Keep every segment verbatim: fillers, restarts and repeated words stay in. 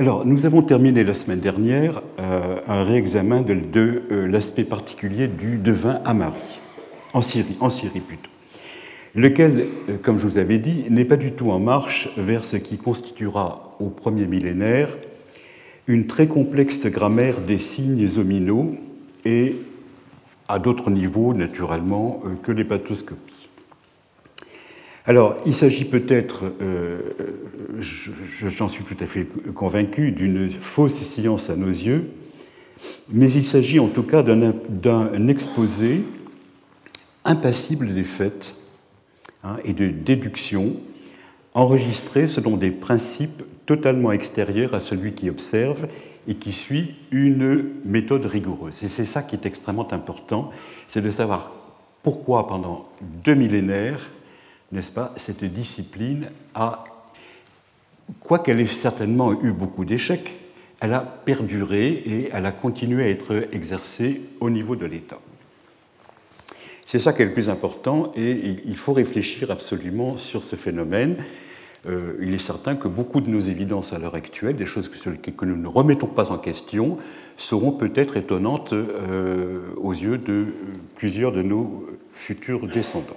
Alors, nous avons terminé la semaine dernière euh, un réexamen de, de euh, l'aspect particulier du devin à Marie, en Syrie, en Syrie plutôt, lequel, euh, comme je vous avais dit, n'est pas du tout en marche vers ce qui constituera au premier millénaire une très complexe grammaire des signes hominaux et à d'autres niveaux, naturellement, euh, que les pathoscopies. Alors, il s'agit peut-être, euh, j'en suis tout à fait convaincu, d'une fausse science à nos yeux, mais il s'agit en tout cas d'un, d'un exposé impassible des faits hein, et de déductions enregistrés selon des principes totalement extérieurs à celui qui observe et qui suit une méthode rigoureuse. Et c'est ça qui est extrêmement important, c'est de savoir pourquoi pendant deux millénaires, n'est-ce pas, cette discipline a, quoiqu'elle ait certainement eu beaucoup d'échecs, elle a perduré et elle a continué à être exercée au niveau de l'État. C'est ça qui est le plus important et il faut réfléchir absolument sur ce phénomène. Euh, il est certain que beaucoup de nos évidences à l'heure actuelle, des choses que, que nous ne remettons pas en question, seront peut-être étonnantes euh, aux yeux de plusieurs de nos futurs descendants.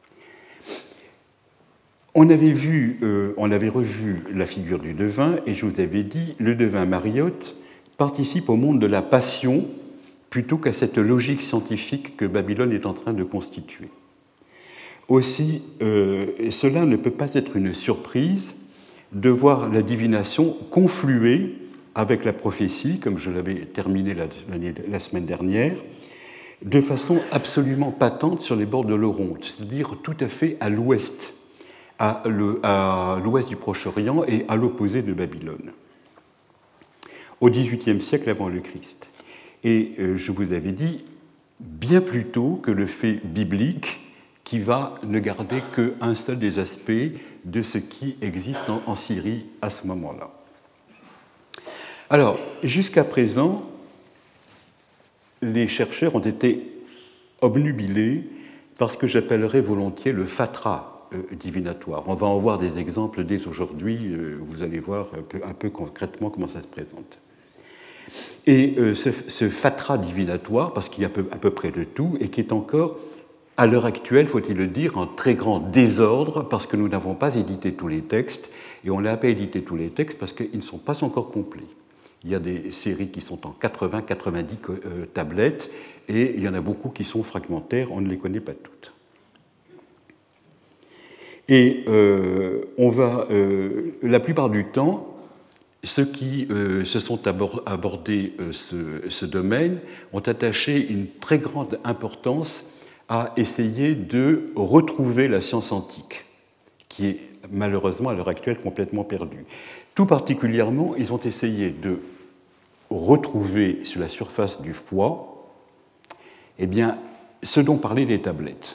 On avait vu, euh, on avait revu la figure du devin, et je vous avais dit, le devin Mariotte participe au monde de la passion plutôt qu'à cette logique scientifique que Babylone est en train de constituer. Aussi, euh, cela ne peut pas être une surprise de voir la divination confluer avec la prophétie, comme je l'avais terminé la, la semaine dernière, de façon absolument patente sur les bords de l'Oronte, c'est-à-dire tout à fait à l'ouest. à l'ouest du Proche-Orient et à l'opposé de Babylone, au dix-huitième siècle avant le Christ. Et euh, je vous avais dit, bien plus tôt que le fait biblique qui va ne garder qu'un seul des aspects de ce qui existe en, en Syrie à ce moment-là. Alors, jusqu'à présent, les chercheurs ont été obnubilés par ce que j'appellerais volontiers le fatras divinatoire. On va en voir des exemples dès aujourd'hui, vous allez voir un peu, un peu concrètement comment ça se présente. Et ce, ce fatras divinatoire, parce qu'il y a à peu, à peu près de tout, et qui est encore, à l'heure actuelle, faut-il le dire, en très grand désordre, parce que nous n'avons pas édité tous les textes, et on n'a pas édité tous les textes parce qu'ils ne sont pas encore complets. Il y a des séries qui sont en quatre-vingts à quatre-vingt-dix tablettes, et il y en a beaucoup qui sont fragmentaires, on ne les connaît pas toutes. Et euh, on va, euh, la plupart du temps, ceux qui euh, se sont abordés euh, ce, ce domaine ont attaché une très grande importance à essayer de retrouver la science antique, qui est malheureusement à l'heure actuelle complètement perdue. Tout particulièrement, ils ont essayé de retrouver sur la surface du foie eh bien, ce dont parlaient les tablettes.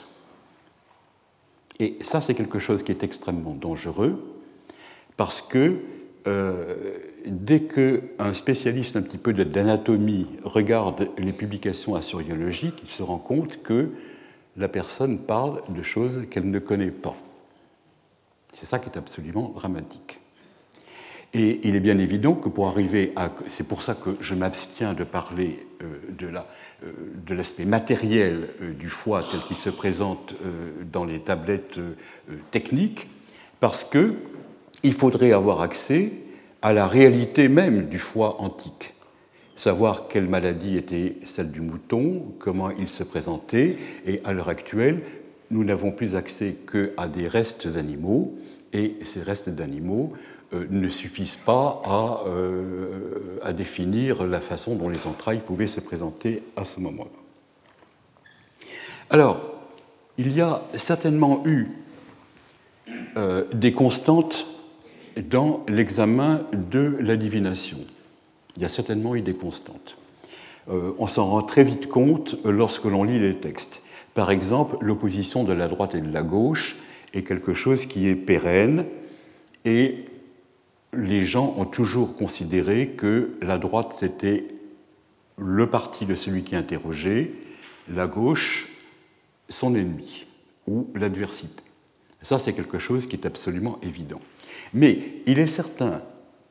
Et ça, c'est quelque chose qui est extrêmement dangereux, parce que euh, dès qu'un spécialiste un petit peu d'anatomie regarde les publications assyriologiques, il se rend compte que la personne parle de choses qu'elle ne connaît pas. C'est ça qui est absolument dramatique. Et il est bien évident que pour arriver à... C'est pour ça que je m'abstiens de parler euh, de, la, euh, de l'aspect matériel euh, du foie tel qu'il se présente euh, dans les tablettes euh, techniques, parce qu'il faudrait avoir accès à la réalité même du foie antique. Savoir quelle maladie était celle du mouton, comment il se présentait, et à l'heure actuelle, nous n'avons plus accès qu'à des restes animaux, et ces restes d'animaux ne suffisent pas à, euh, à définir la façon dont les entrailles pouvaient se présenter à ce moment-là. Alors, il y a certainement eu euh, des constantes dans l'examen de la divination. Il y a certainement eu des constantes. Euh, on s'en rend très vite compte lorsque l'on lit les textes. Par exemple, l'opposition de la droite et de la gauche est quelque chose qui est pérenne et les gens ont toujours considéré que la droite, c'était le parti de celui qui interrogeait, la gauche, son ennemi, ou l'adversité. Ça, c'est quelque chose qui est absolument évident. Mais il est certain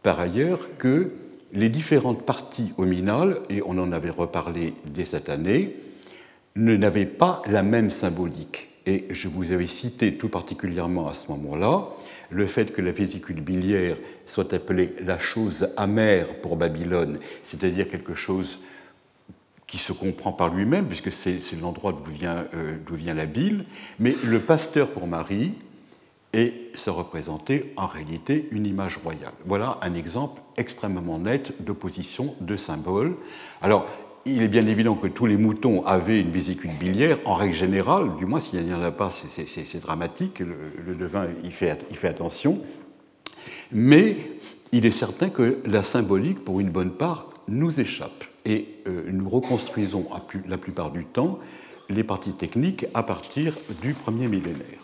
par ailleurs que les différentes parties hominales, et on en avait reparlé dès cette année, ne n'avaient pas la même symbolique. Et je vous avais cité tout particulièrement à ce moment-là le fait que la vésicule biliaire soit appelée la chose amère pour Babylone, c'est-à-dire quelque chose qui se comprend par lui-même, puisque c'est, c'est l'endroit d'où vient, euh, d'où vient la bile, mais le pasteur pour Marie, et ça représentait en réalité une image royale. Voilà un exemple extrêmement net d'opposition de symboles. Alors, il est bien évident que tous les moutons avaient une vésicule biliaire, en règle générale, du moins s'il n'y en a pas, c'est, c'est, c'est dramatique, le, le devin y fait, y fait attention, mais il est certain que la symbolique, pour une bonne part, nous échappe, et euh, nous reconstruisons à plus, la plupart du temps les parties techniques à partir du premier millénaire.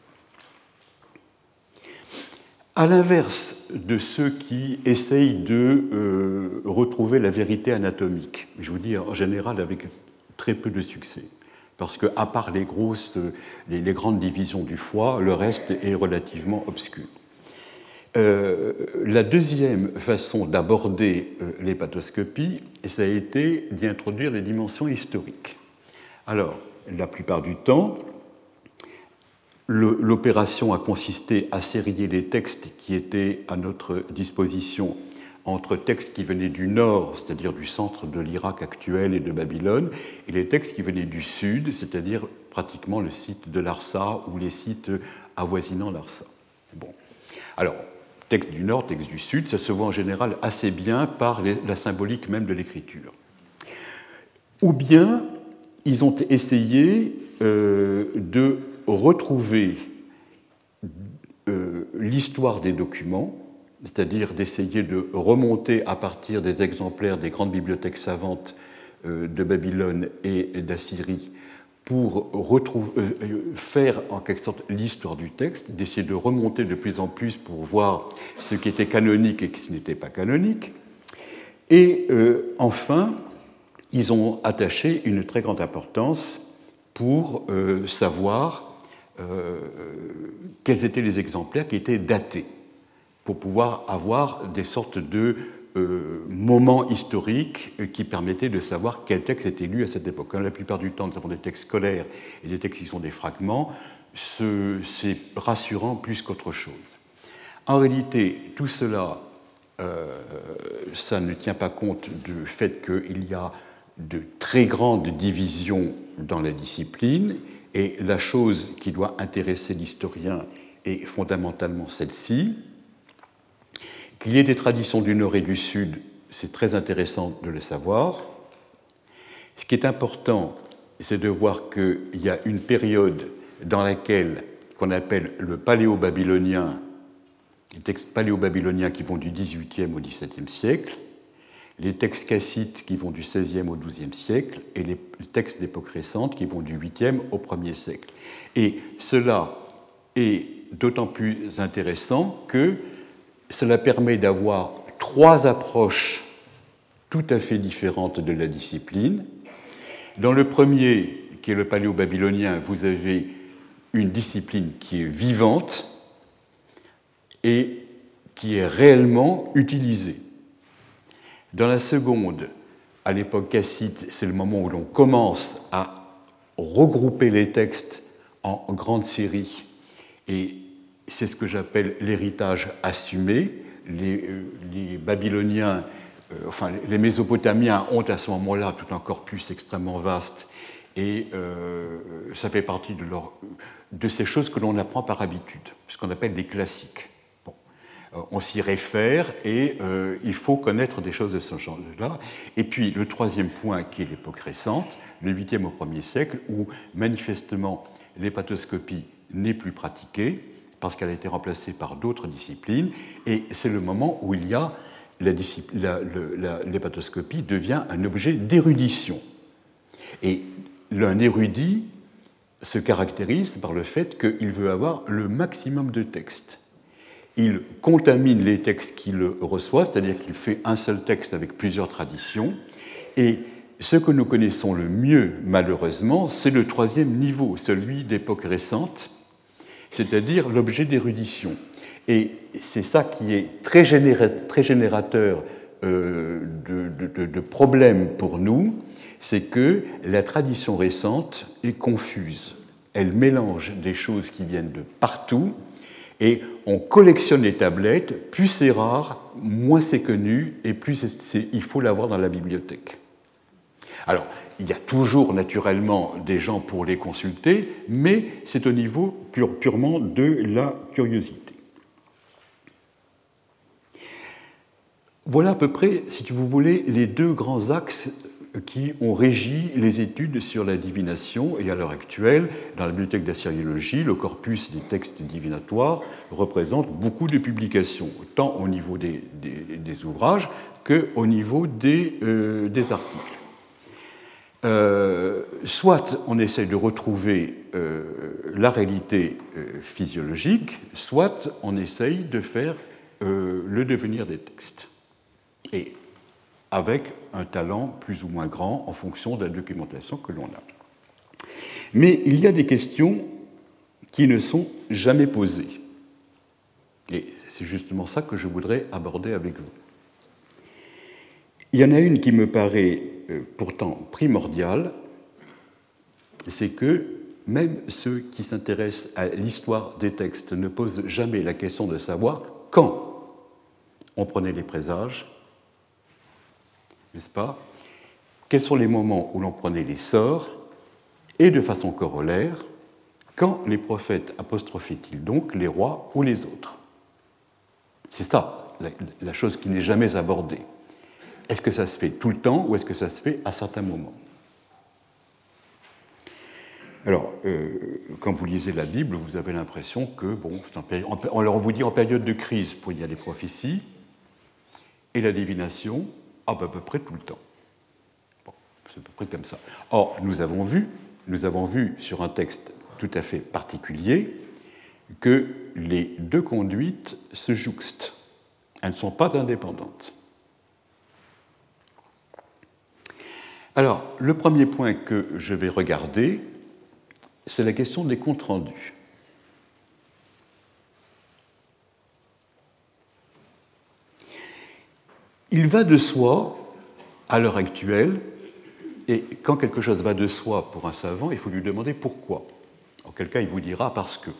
À l'inverse de ceux qui essayent de euh, retrouver la vérité anatomique, je vous dis en général avec très peu de succès, parce qu'à part les grosses, les, les grandes divisions du foie, le reste est relativement obscur. Euh, la deuxième façon d'aborder euh, l'hépatoscopie, ça a été d'y introduire les dimensions historiques. Alors, la plupart du temps, l'opération a consisté à sérier les textes qui étaient à notre disposition entre textes qui venaient du nord, c'est-à-dire du centre de l'Irak actuel et de Babylone, et les textes qui venaient du sud, c'est-à-dire pratiquement le site de Larsa ou les sites avoisinant Larsa. Bon. Alors, texte du nord, texte du sud, ça se voit en général assez bien par les, la symbolique même de l'écriture. Ou bien, ils ont essayé euh, de retrouver euh, l'histoire des documents, c'est-à-dire d'essayer de remonter à partir des exemplaires des grandes bibliothèques savantes euh, de Babylone et d'Assyrie pour retrouver, euh, faire en quelque sorte l'histoire du texte, d'essayer de remonter de plus en plus pour voir ce qui était canonique et ce qui n'était pas canonique. Et euh, enfin, ils ont attaché une très grande importance pour euh, savoir Euh, quels étaient les exemplaires qui étaient datés, pour pouvoir avoir des sortes de euh, moments historiques qui permettaient de savoir quel texte était lu à cette époque. La plupart du temps, nous avons des textes scolaires et des textes qui sont des fragments. Ce, c'est rassurant plus qu'autre chose. En réalité, tout cela, euh, ça ne tient pas compte du fait qu'il y a de très grandes divisions dans la discipline. Et la chose qui doit intéresser l'historien est fondamentalement celle-ci. Qu'il y ait des traditions du Nord et du Sud, c'est très intéressant de le savoir. Ce qui est important, c'est de voir qu'il y a une période dans laquelle, qu'on appelle le paléo-babylonien, les textes paléo-babyloniens qui vont du dix-huitième au dix-septième siècle, les textes cassites qui vont du seizième au douzième siècle et les textes d'époque récente qui vont du huitième au premier siècle. Et cela est d'autant plus intéressant que cela permet d'avoir trois approches tout à fait différentes de la discipline. Dans le premier, qui est le paléo-babylonien, vous avez une discipline qui est vivante et qui est réellement utilisée. Dans la seconde, à l'époque cassite, c'est le moment où l'on commence à regrouper les textes en grandes séries, et c'est ce que j'appelle l'héritage assumé. Les, euh, les Babyloniens, euh, enfin les Mésopotamiens ont à ce moment-là tout un corpus extrêmement vaste, et euh, ça fait partie de, leur, de ces choses que l'on apprend par habitude, ce qu'on appelle des classiques. On s'y réfère et euh, il faut connaître des choses de ce genre-là. Et puis le troisième point, qui est l'époque récente, le huitième au premier siècle, où manifestement l'hépatoscopie n'est plus pratiquée parce qu'elle a été remplacée par d'autres disciplines, et c'est le moment où il y a la, la, la, l'hépatoscopie devient un objet d'érudition. Et un érudit se caractérise par le fait qu'il veut avoir le maximum de textes. Il contamine les textes qu'il reçoit, c'est-à-dire qu'il fait un seul texte avec plusieurs traditions. Et ce que nous connaissons le mieux, malheureusement, c'est le troisième niveau, celui d'époque récente, c'est-à-dire l'objet d'érudition. Et c'est ça qui est très, généra très générateur euh, de, de, de problèmes pour nous, c'est que la tradition récente est confuse. Elle mélange des choses qui viennent de partout, et on collectionne les tablettes, plus c'est rare, moins c'est connu, et plus il faut l'avoir dans la bibliothèque. Alors, il y a toujours naturellement des gens pour les consulter, mais c'est au niveau pure, purement de la curiosité. Voilà à peu près, si vous voulez, les deux grands axes qui ont régi les études sur la divination, et à l'heure actuelle, dans la bibliothèque d'Assyriologie, le corpus des textes divinatoires représente beaucoup de publications, tant au niveau des, des, des ouvrages qu'au niveau des, euh, des articles. Euh, soit on essaie de retrouver euh, la réalité euh, physiologique, soit on essaye de faire euh, le devenir des textes. Et avec un talent plus ou moins grand en fonction de la documentation que l'on a. Mais il y a des questions qui ne sont jamais posées. Et c'est justement ça que je voudrais aborder avec vous. Il y en a une qui me paraît pourtant primordiale, c'est que même ceux qui s'intéressent à l'histoire des textes ne posent jamais la question de savoir quand on prenait les présages, n'est-ce pas? Quels sont les moments où l'on prenait les sorts? Et de façon corollaire, quand les prophètes apostrophaient-ils donc les rois ou les autres? C'est ça, la, la chose qui n'est jamais abordée. Est-ce que ça se fait tout le temps ou est-ce que ça se fait à certains moments? Alors, euh, quand vous lisez la Bible, vous avez l'impression que, bon, on leur vous dit en période de crise, il y a des prophéties, et la divination, ah, ben, à peu près tout le temps. Bon, c'est à peu près comme ça. Or, nous avons vu, nous avons vu sur un texte tout à fait particulier que les deux conduites se jouxtent. Elles ne sont pas indépendantes. Alors, le premier point que je vais regarder, c'est la question des comptes rendus. Il va de soi, à l'heure actuelle, et quand quelque chose va de soi pour un savant, il faut lui demander pourquoi. Auquel cas, il vous dira parce que.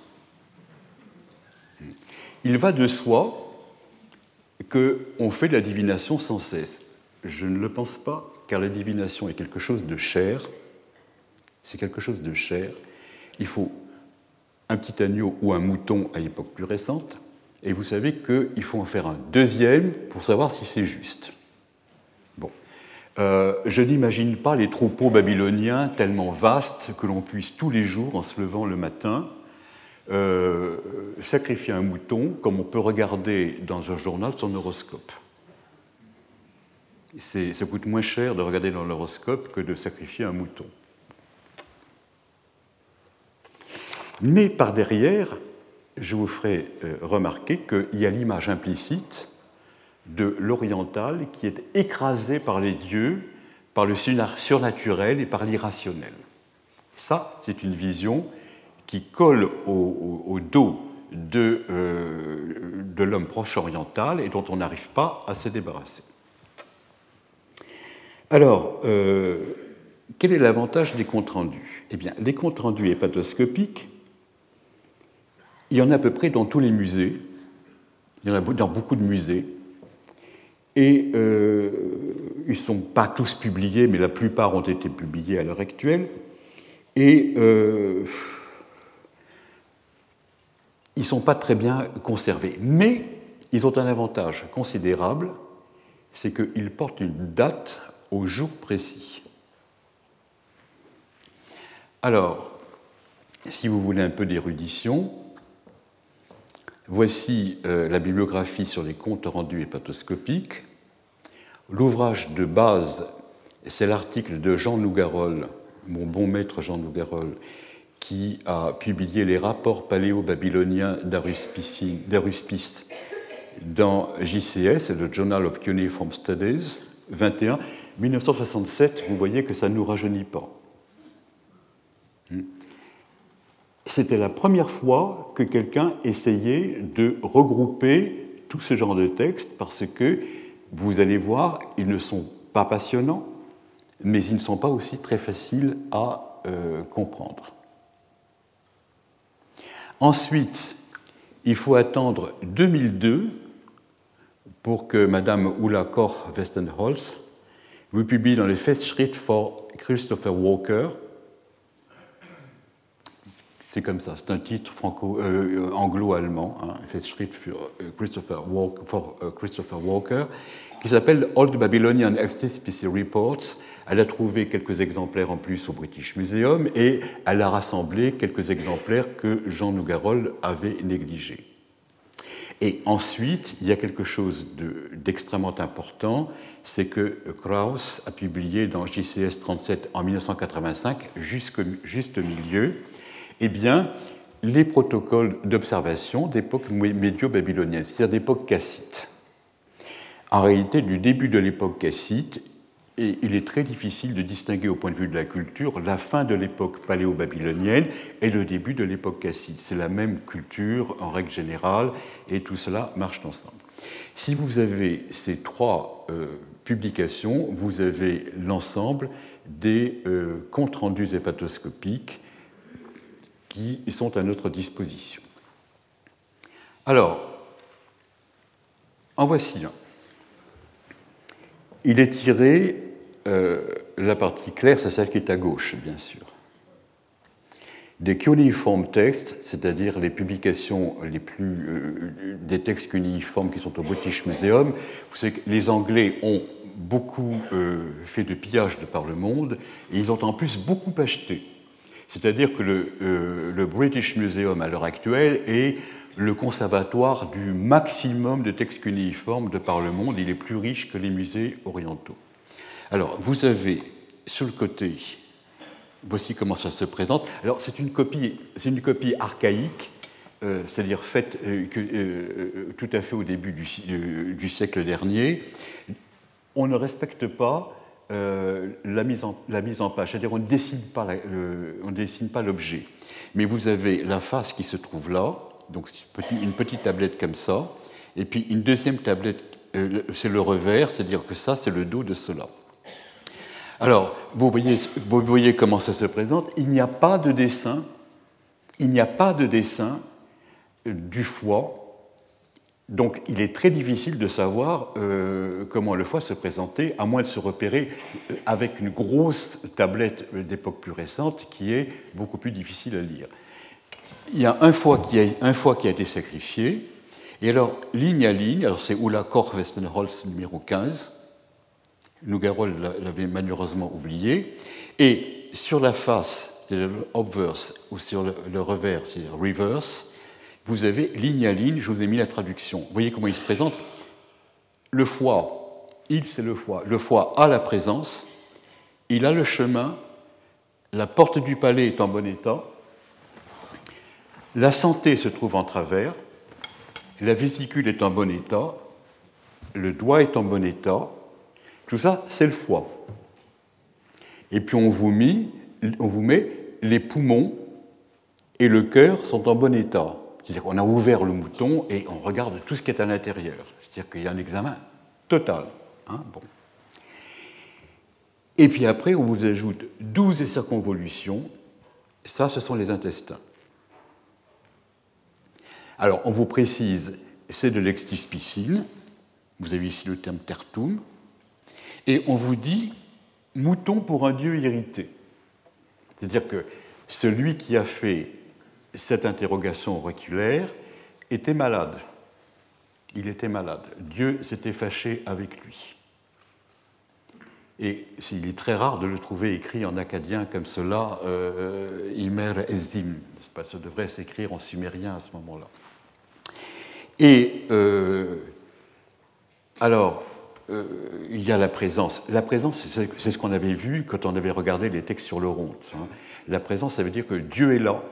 Il va de soi qu'on fait de la divination sans cesse. Je ne le pense pas, car la divination est quelque chose de cher. C'est quelque chose de cher. Il faut un petit agneau ou un mouton à l'époque plus récente, et vous savez qu'il faut en faire un deuxième pour savoir si c'est juste. Bon. Euh, je n'imagine pas les troupeaux babyloniens tellement vastes que l'on puisse tous les jours, en se levant le matin, euh, sacrifier un mouton comme on peut regarder dans un journal son horoscope. C'est, ça coûte moins cher de regarder dans l'horoscope que de sacrifier un mouton. Mais par derrière, je vous ferai remarquer qu'il y a l'image implicite de l'oriental qui est écrasé par les dieux, par le surnaturel et par l'irrationnel. Ça, c'est une vision qui colle au, au, au dos de, euh, de l'homme proche oriental et dont on n'arrive pas à se débarrasser. Alors, euh, quel est l'avantage des comptes rendus? Eh bien, les comptes rendus hépatoscopiques, il y en a à peu près dans tous les musées, il y en a dans beaucoup de musées, et euh, ils ne sont pas tous publiés, mais la plupart ont été publiés à l'heure actuelle, et euh, ils ne sont pas très bien conservés. Mais ils ont un avantage considérable, c'est qu'ils portent une date au jour précis. Alors, si vous voulez un peu d'érudition, voici euh, la bibliographie sur les comptes rendus hépatoscopiques. L'ouvrage de base, c'est l'article de Jean Nougarol, mon bon maître Jean Nougarol, qui a publié les rapports paléo-babyloniens d'Aruspis dans J C S, le Journal of Cuneiform Studies, vingt et un, mille neuf cent soixante-sept. Vous voyez que ça ne nous rajeunit pas. c'était la première fois que quelqu'un essayait de regrouper tout ce genre de textes parce que, vous allez voir, ils ne sont pas passionnants, mais ils ne sont pas aussi très faciles à euh, comprendre. Ensuite, il faut attendre deux mille deux pour que Madame Ulla Koch-Westenholz vous publie dans le Festschrift for Christopher Walker. C'est comme ça, c'est un titre franco, euh, anglo-allemand, hein, Festschrift for Christopher Walker, for Christopher Walker, qui s'appelle Old Babylonian Extispecie Reports. Elle a trouvé quelques exemplaires en plus au British Museum et elle a rassemblé quelques exemplaires que Jean Nougarol avait négligés. Et ensuite, il y a quelque chose de, d'extrêmement important, c'est que Krauss a publié dans J C S trente-sept en mille neuf cent quatre-vingt-cinq, jusqu'au juste milieu, eh bien, les protocoles d'observation d'époque médio-babylonienne, c'est-à-dire d'époque cassite. En réalité, du début de l'époque cassite, et il est très difficile de distinguer au point de vue de la culture la fin de l'époque paléo-babylonienne et le début de l'époque cassite. C'est la même culture en règle générale et tout cela marche ensemble. Si vous avez ces trois euh, publications, vous avez l'ensemble des euh, comptes rendus hépatoscopiques qui sont à notre disposition. Alors, en voici un. Il est tiré, euh, la partie claire, c'est celle qui est à gauche, bien sûr. Des cuneiform texts, c'est-à-dire les publications les plus, euh, des textes cunéiformes qui sont au British Museum. Vous savez que les Anglais ont beaucoup euh, fait de pillage de par le monde, et ils ont en plus beaucoup acheté. C'est-à-dire que le, euh, le British Museum, à l'heure actuelle, est le conservatoire du maximum de textes cunéiformes de par le monde. Il est plus riche que les musées orientaux. Alors, vous avez sur le côté, voici comment ça se présente. Alors, c'est une copie, c'est une copie archaïque, euh, c'est-à-dire faite euh, que, euh, tout à fait au début du, euh, du siècle dernier. On ne respecte pas euh, la, mise en, la mise en page, c'est-à-dire on ne dessine pas, la, euh, on ne dessine pas l'objet. Mais vous avez la face qui se trouve là, donc une petite tablette comme ça, et puis une deuxième tablette, euh, c'est le revers, c'est-à-dire que ça, c'est le dos de cela. Alors, vous voyez, vous voyez comment ça se présente. Il n'y a pas de dessin, il n'y a pas de dessin du foie, donc il est très difficile de savoir euh, comment le foie se présentait, à moins de se repérer avec une grosse tablette d'époque plus récente qui est beaucoup plus difficile à lire. Il y a un foie qui a, un foie qui a été sacrifié, et alors, ligne à ligne, alors c'est Ulla Koch-Westenholz numéro quinze, Nougarol l'avait malheureusement oublié, et sur la face, c'est le obverse, ou sur le, le revers, c'est le reverse, vous avez ligne à ligne, je vous ai mis la traduction. Vous voyez comment il se présente. Le foie, il c'est le foie, le foie a la présence, il a le chemin, la porte du palais est en bon état, la santé se trouve en travers, la vésicule est en bon état, le doigt est en bon état, tout ça, c'est le foie. Et puis on vous, mit, on vous met les poumons et le cœur sont en bon état. C'est-à-dire qu'on a ouvert le mouton et on regarde tout ce qui est à l'intérieur. C'est-à-dire qu'il y a un examen total. Hein, bon. Et puis après, on vous ajoute douze circonvolutions. Ça, ce sont les intestins. Alors, on vous précise, c'est de l'extispicine. Vous avez ici le terme tertum. Et on vous dit mouton pour un dieu irrité. C'est-à-dire que celui qui a fait cette interrogation auriculaire était malade. Il était malade. Dieu s'était fâché avec lui. Et il est très rare de le trouver écrit en akkadien comme cela, euh, Imer Ezim. Ça devrait s'écrire en sumérien à ce moment-là. Et euh, alors, euh, il y a la présence. La présence, c'est ce qu'on avait vu quand on avait regardé les textes sur l'Oronte. Hein. La présence, ça veut dire que Dieu est là.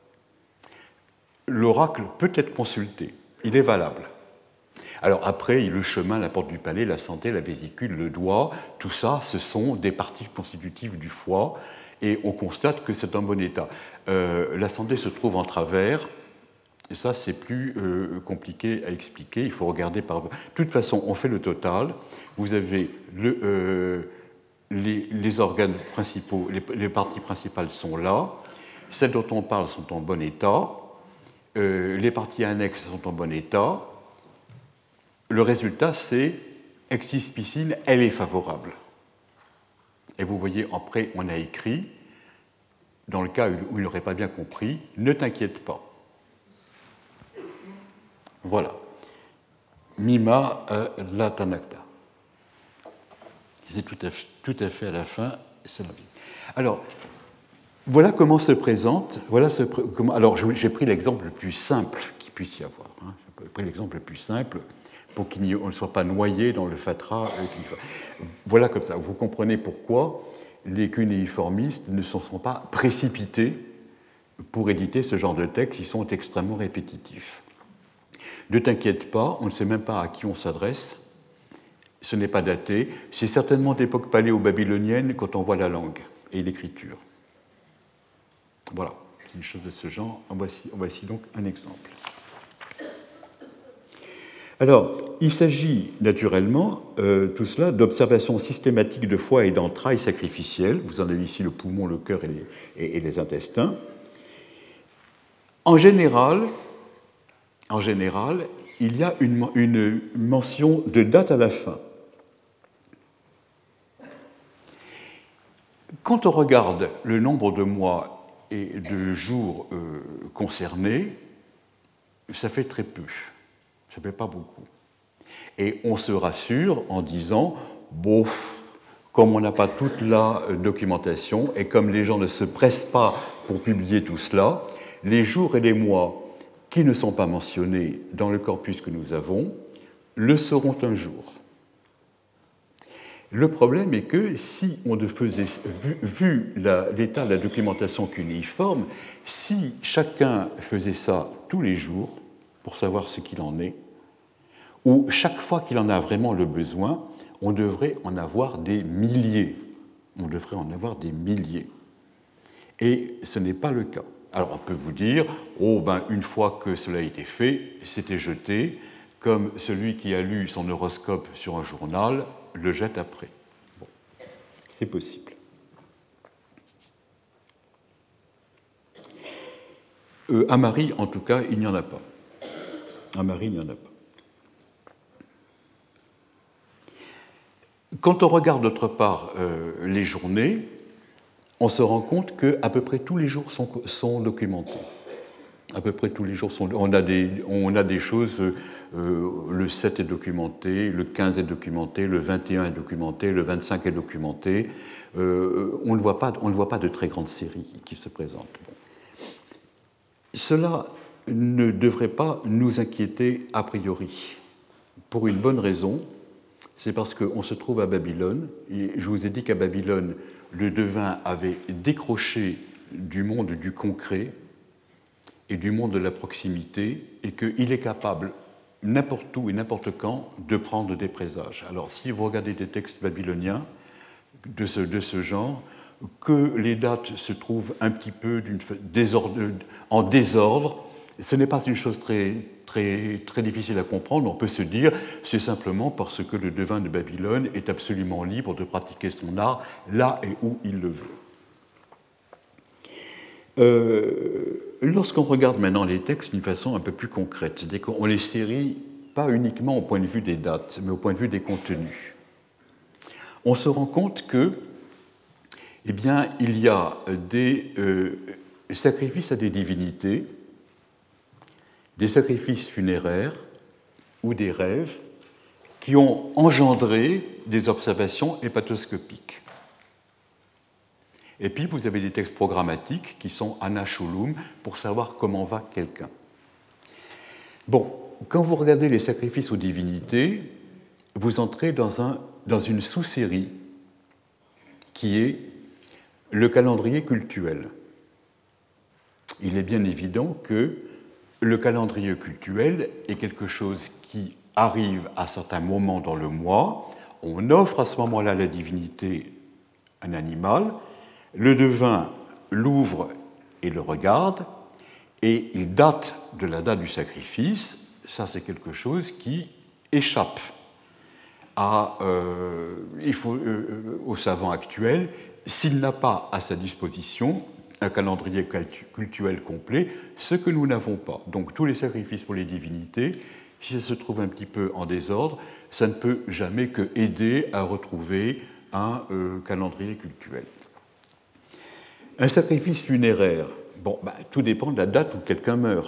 L'oracle peut être consulté, il est valable. Alors après, le chemin, la porte du palais, la santé, la vésicule, le doigt, tout ça, ce sont des parties constitutives du foie, et on constate que c'est en bon état. Euh, l'ascendé se trouve en travers, et ça c'est plus euh, compliqué à expliquer, il faut regarder par... De toute façon, on fait le total, vous avez le, euh, les, les organes principaux, les, les parties principales sont là, celles dont on parle sont en bon état, euh, les parties annexes sont en bon état, le résultat c'est exis piscine, elle est favorable. Et vous voyez, après, on a écrit, dans le cas où il n'aurait pas bien compris, ne t'inquiète pas. Voilà. Mima euh, la tanakta. C'est tout à, tout à fait à la fin, c'est la vie. Alors, voilà comment se présente. Voilà ce, comment, alors, j'ai pris l'exemple le plus simple qu'il puisse y avoir. Hein. J'ai pris l'exemple le plus simple pour qu'on ne soit pas noyé dans le fatras. Voilà comme ça. Vous comprenez pourquoi les cunéiformistes ne se sont pas précipités pour éditer ce genre de textes. Ils sont extrêmement répétitifs. Ne t'inquiète pas, on ne sait même pas à qui on s'adresse. Ce n'est pas daté. C'est certainement d'époque paléo-babylonienne quand on voit la langue et l'écriture. Voilà, c'est une chose de ce genre. En voici, en voici donc un exemple. Alors, il s'agit naturellement, euh, tout cela, d'observations systématiques de foie et d'entrailles sacrificielles. Vous en avez ici le poumon, le cœur et les, et, et les intestins. En général, en général, il y a une, une mention de date à la fin. Quand on regarde le nombre de mois et de jours euh, concernés, ça fait très peu. Ça ne fait pas beaucoup. Et on se rassure en disant, bon, comme on n'a pas toute la documentation et comme les gens ne se pressent pas pour publier tout cela, les jours et les mois qui ne sont pas mentionnés dans le corpus que nous avons le seront un jour. Le problème est que si on faisait, vu, vu la, l'état de la documentation cunéiforme, si chacun faisait ça tous les jours pour savoir ce qu'il en est, ou chaque fois qu'il en a vraiment le besoin, on devrait en avoir des milliers. On devrait en avoir des milliers. Et ce n'est pas le cas. Alors on peut vous dire, oh ben une fois que cela a été fait, c'était jeté, comme celui qui a lu son horoscope sur un journal le jette après. Bon, c'est possible. Euh, à Marie, en tout cas, il n'y en a pas. À Marie, il n'y en a pas. Quand on regarde d'autre part euh, les journées, on se rend compte qu'à peu près tous les jours sont, sont documentés. À peu près tous les jours sont. On a des, on a des choses. Euh, le sept est documenté, le quinze est documenté, le vingt et un est documenté, le vingt-cinq est documenté. Euh, on ne voit pas, on ne voit pas de très grandes séries qui se présentent. Bon. Cela ne devrait pas nous inquiéter a priori, pour une bonne raison. C'est parce qu'on se trouve à Babylone, et je vous ai dit qu'à Babylone, le devin avait décroché du monde du concret et du monde de la proximité, et qu'il est capable, n'importe où et n'importe quand, de prendre des présages. Alors, si vous regardez des textes babyloniens de ce, de ce genre, que les dates se trouvent un petit peu d'une désordre, en désordre, ce n'est pas une chose très, très, très difficile à comprendre. On peut se dire, c'est simplement parce que le devin de Babylone est absolument libre de pratiquer son art là et où il le veut. Euh, lorsqu'on regarde maintenant les textes d'une façon un peu plus concrète, c'est-à-dire qu'on les série pas uniquement au point de vue des dates, mais au point de vue des contenus, on se rend compte que, eh bien, il y a des euh, sacrifices à des divinités, des sacrifices funéraires ou des rêves qui ont engendré des observations hépatoscopiques. Et puis, vous avez des textes programmatiques qui sont anachulum pour savoir comment va quelqu'un. Bon, quand vous regardez les sacrifices aux divinités, vous entrez dans, un, dans une sous-série qui est le calendrier cultuel. Il est bien évident que le calendrier cultuel est quelque chose qui arrive à certains moments dans le mois. On offre à ce moment-là à la divinité un animal. Le devin l'ouvre et le regarde, et il date de la date du sacrifice. Ça, c'est quelque chose qui échappe à, euh, il faut, euh, aux savants actuels s'il n'a pas à sa disposition un calendrier cultuel complet, ce que nous n'avons pas. Donc tous les sacrifices pour les divinités, si ça se trouve un petit peu en désordre, ça ne peut jamais que aider à retrouver un euh, calendrier cultuel. Un sacrifice funéraire, bon, bah, tout dépend de la date où quelqu'un meurt.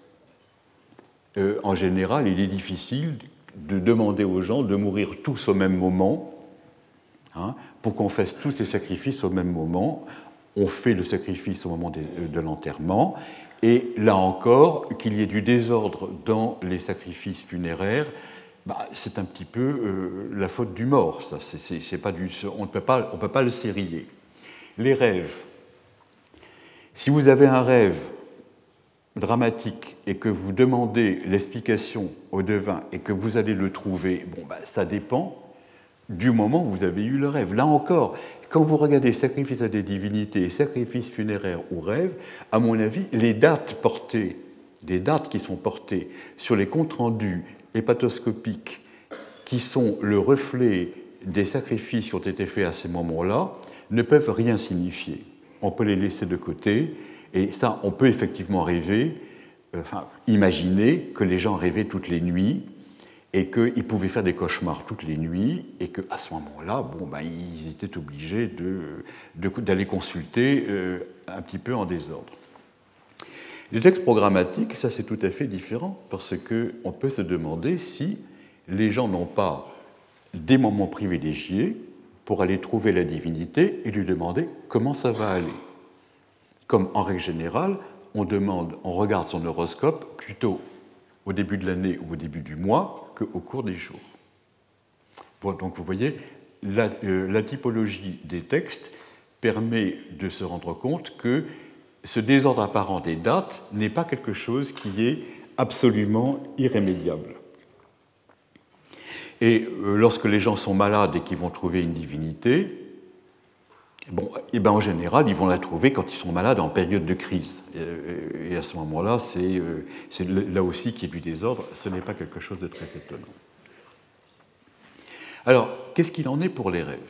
Euh, en général, il est difficile de demander aux gens de mourir tous au même moment, hein, pour qu'on fasse tous ces sacrifices au même moment. On fait le sacrifice au moment de, de l'enterrement, et là encore, qu'il y ait du désordre dans les sacrifices funéraires, bah, c'est un petit peu euh, la faute du mort. Ça. C'est, c'est, c'est pas du, on ne peut pas, on peut pas le sérier. Les rêves. Si vous avez un rêve dramatique et que vous demandez l'explication au devin et que vous allez le trouver, bon, bah, ça dépend du moment où vous avez eu le rêve. Là encore, quand vous regardez sacrifice à des divinités, sacrifice funéraire ou rêve, à mon avis, les dates portées, les dates qui sont portées sur les comptes rendus hépatoscopiques qui sont le reflet des sacrifices qui ont été faits à ces moments-là ne peuvent rien signifier. On peut les laisser de côté, et ça, on peut effectivement rêver, euh, enfin, imaginer que les gens rêvaient toutes les nuits, et qu'ils pouvaient faire des cauchemars toutes les nuits, et qu'à ce moment-là, bon, ben, ils étaient obligés de, de, d'aller consulter euh, un petit peu en désordre. Les textes programmatiques, ça c'est tout à fait différent, parce qu'on peut se demander si les gens n'ont pas des moments privilégiés pour aller trouver la divinité et lui demander comment ça va aller. Comme en règle générale, on demande, on regarde son horoscope plutôt au début de l'année ou au début du mois qu'au cours des jours. Bon, donc vous voyez, la, euh, la typologie des textes permet de se rendre compte que ce désordre apparent des dates n'est pas quelque chose qui est absolument irrémédiable. Et euh, lorsque les gens sont malades et qu'ils vont trouver une divinité, bon, et ben en général, ils vont la trouver quand ils sont malades en période de crise. Et, et à ce moment-là, c'est, euh, c'est là aussi qu'il y a du désordre. Ce n'est pas quelque chose de très étonnant. Alors, qu'est-ce qu'il en est pour les rêves ?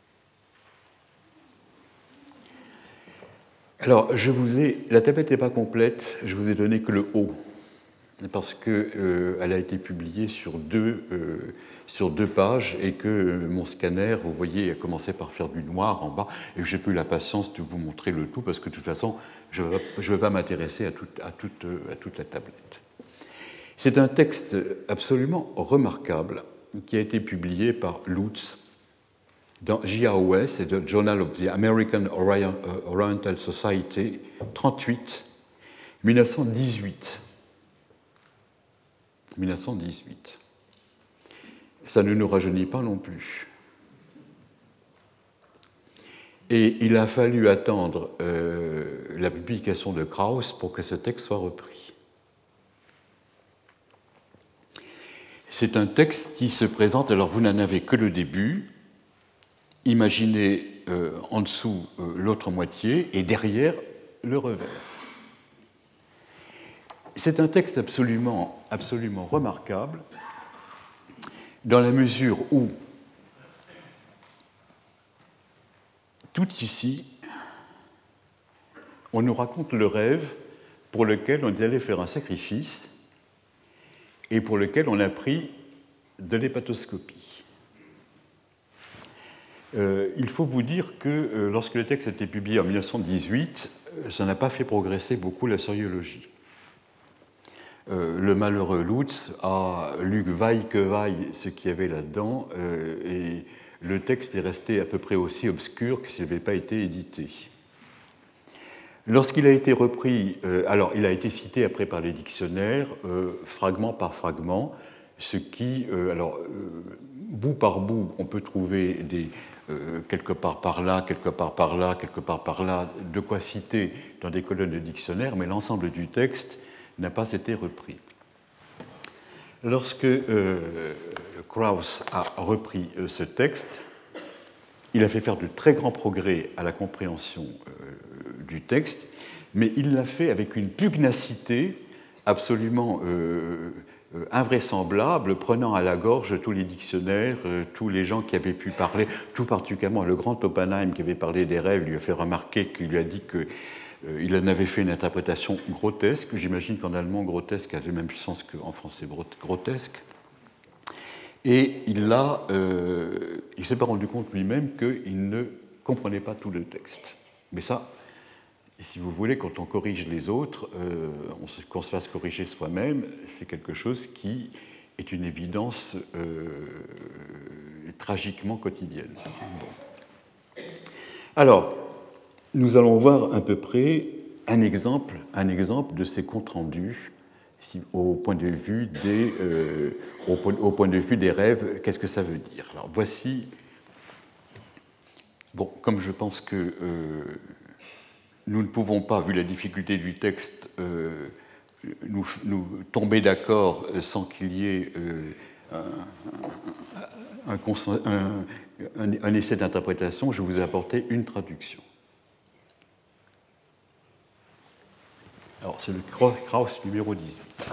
Alors, je vous ai, la tablette n'est pas complète, je vous ai donné que le haut, parce qu'elle euh, a été publiée sur deux, euh, sur deux pages et que euh, mon scanner, vous voyez, a commencé par faire du noir en bas et que j'ai plus la patience de vous montrer le tout parce que de toute façon, je ne veux pas m'intéresser à, tout, à, toute, à toute la tablette. C'est un texte absolument remarquable qui a été publié par Lutz dans J A O S, c'est le Journal of the American Oriental Society, trente-huit, mille neuf cent dix-huit. mille neuf cent dix-huit. Ça ne nous rajeunit pas non plus. Et il a fallu attendre euh, la publication de Krauss pour que ce texte soit repris. C'est un texte qui se présente, alors vous n'en avez que le début, imaginez euh, en dessous euh, l'autre moitié et derrière le revers. C'est un texte absolument, absolument remarquable dans la mesure où tout ici, on nous raconte le rêve pour lequel on est allé faire un sacrifice et pour lequel on a pris de l'hépatoscopie. Euh, il faut vous dire que euh, lorsque le texte a été publié en mille neuf cent dix-huit, euh, ça n'a pas fait progresser beaucoup la sériologie. Euh, le malheureux Lutz a lu vaille que vaille ce qu'il y avait là-dedans euh, et le texte est resté à peu près aussi obscur que s'il n'avait pas été édité. Lorsqu'il a été repris, euh, alors il a été cité après par les dictionnaires, euh, fragment par fragment, ce qui, euh, alors, euh, bout par bout, on peut trouver des, euh, quelque part par là, quelque part par là, quelque part par là, de quoi citer dans des colonnes de dictionnaires, mais l'ensemble du texte n'a pas été repris. Lorsque euh, Krauss a repris euh, ce texte, il a fait faire de très grands progrès à la compréhension euh, du texte, mais il l'a fait avec une pugnacité absolument euh, invraisemblable, prenant à la gorge tous les dictionnaires, euh, tous les gens qui avaient pu parler, tout particulièrement le grand Oppenheim qui avait parlé des rêves, lui a fait remarquer qu'il lui a dit qu'il euh, en avait fait une interprétation grotesque. J'imagine qu'en allemand, grotesque a le même sens qu'en français grotesque. Et il ne euh, s'est pas rendu compte lui-même qu'il ne comprenait pas tout le texte. Mais ça, si vous voulez, quand on corrige les autres, euh, qu'on se fasse corriger soi-même, c'est quelque chose qui est une évidence euh, tragiquement quotidienne. Bon. Alors, nous allons voir à peu près un exemple, un exemple de ces comptes rendus si, au, point de vue des, euh, au, point, au point de vue des rêves. Qu'est-ce que ça veut dire? Alors, voici. Bon, comme je pense que euh, nous ne pouvons pas, vu la difficulté du texte, euh, nous, nous, tomber d'accord sans qu'il y ait euh, un, un, un, un essai d'interprétation, je vous ai apporté une traduction. Alors, c'est le Krauss numéro dix-huit.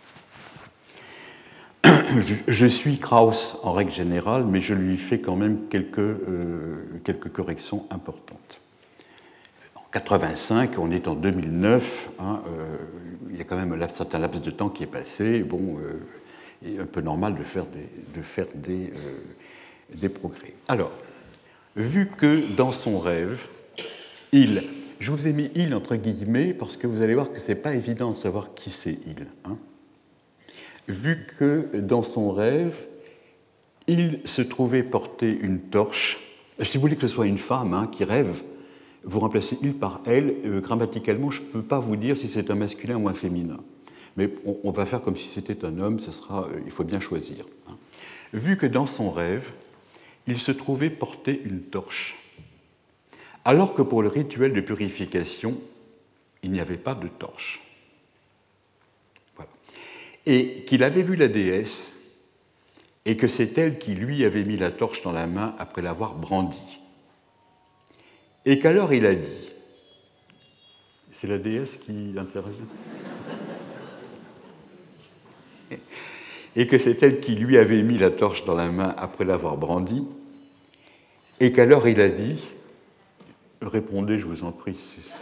Je, je suis Krauss en règle générale, mais je lui fais quand même quelques, euh, quelques corrections importantes. En quatre-vingt-cinq, on est en deux mille neuf, hein, euh, il y a quand même un certain laps de temps qui est passé. Bon, euh, il est un peu normal de faire des, de faire des, euh, des progrès. Alors, vu que dans son rêve, il... Je vous ai mis « il » entre guillemets parce que vous allez voir que ce n'est pas évident de savoir qui c'est « il ». Hein. Vu que dans son rêve, il se trouvait porter une torche. Si vous voulez que ce soit une femme hein, qui rêve, vous remplacez « il » par « elle ». Euh, grammaticalement, je ne peux pas vous dire si c'est un masculin ou un féminin. Mais on, on va faire comme si c'était un homme, ça sera, euh, il faut bien choisir. Hein. Vu que dans son rêve, il se trouvait porter une torche, alors que pour le rituel de purification, il n'y avait pas de torche. Voilà. Et qu'il avait vu la déesse, et que c'est elle qui lui avait mis la torche dans la main après l'avoir brandie. Et qu'alors il a dit, c'est la déesse qui intervient, et que c'est elle qui lui avait mis la torche dans la main après l'avoir brandie, et qu'alors il a dit, répondez, je vous en prie.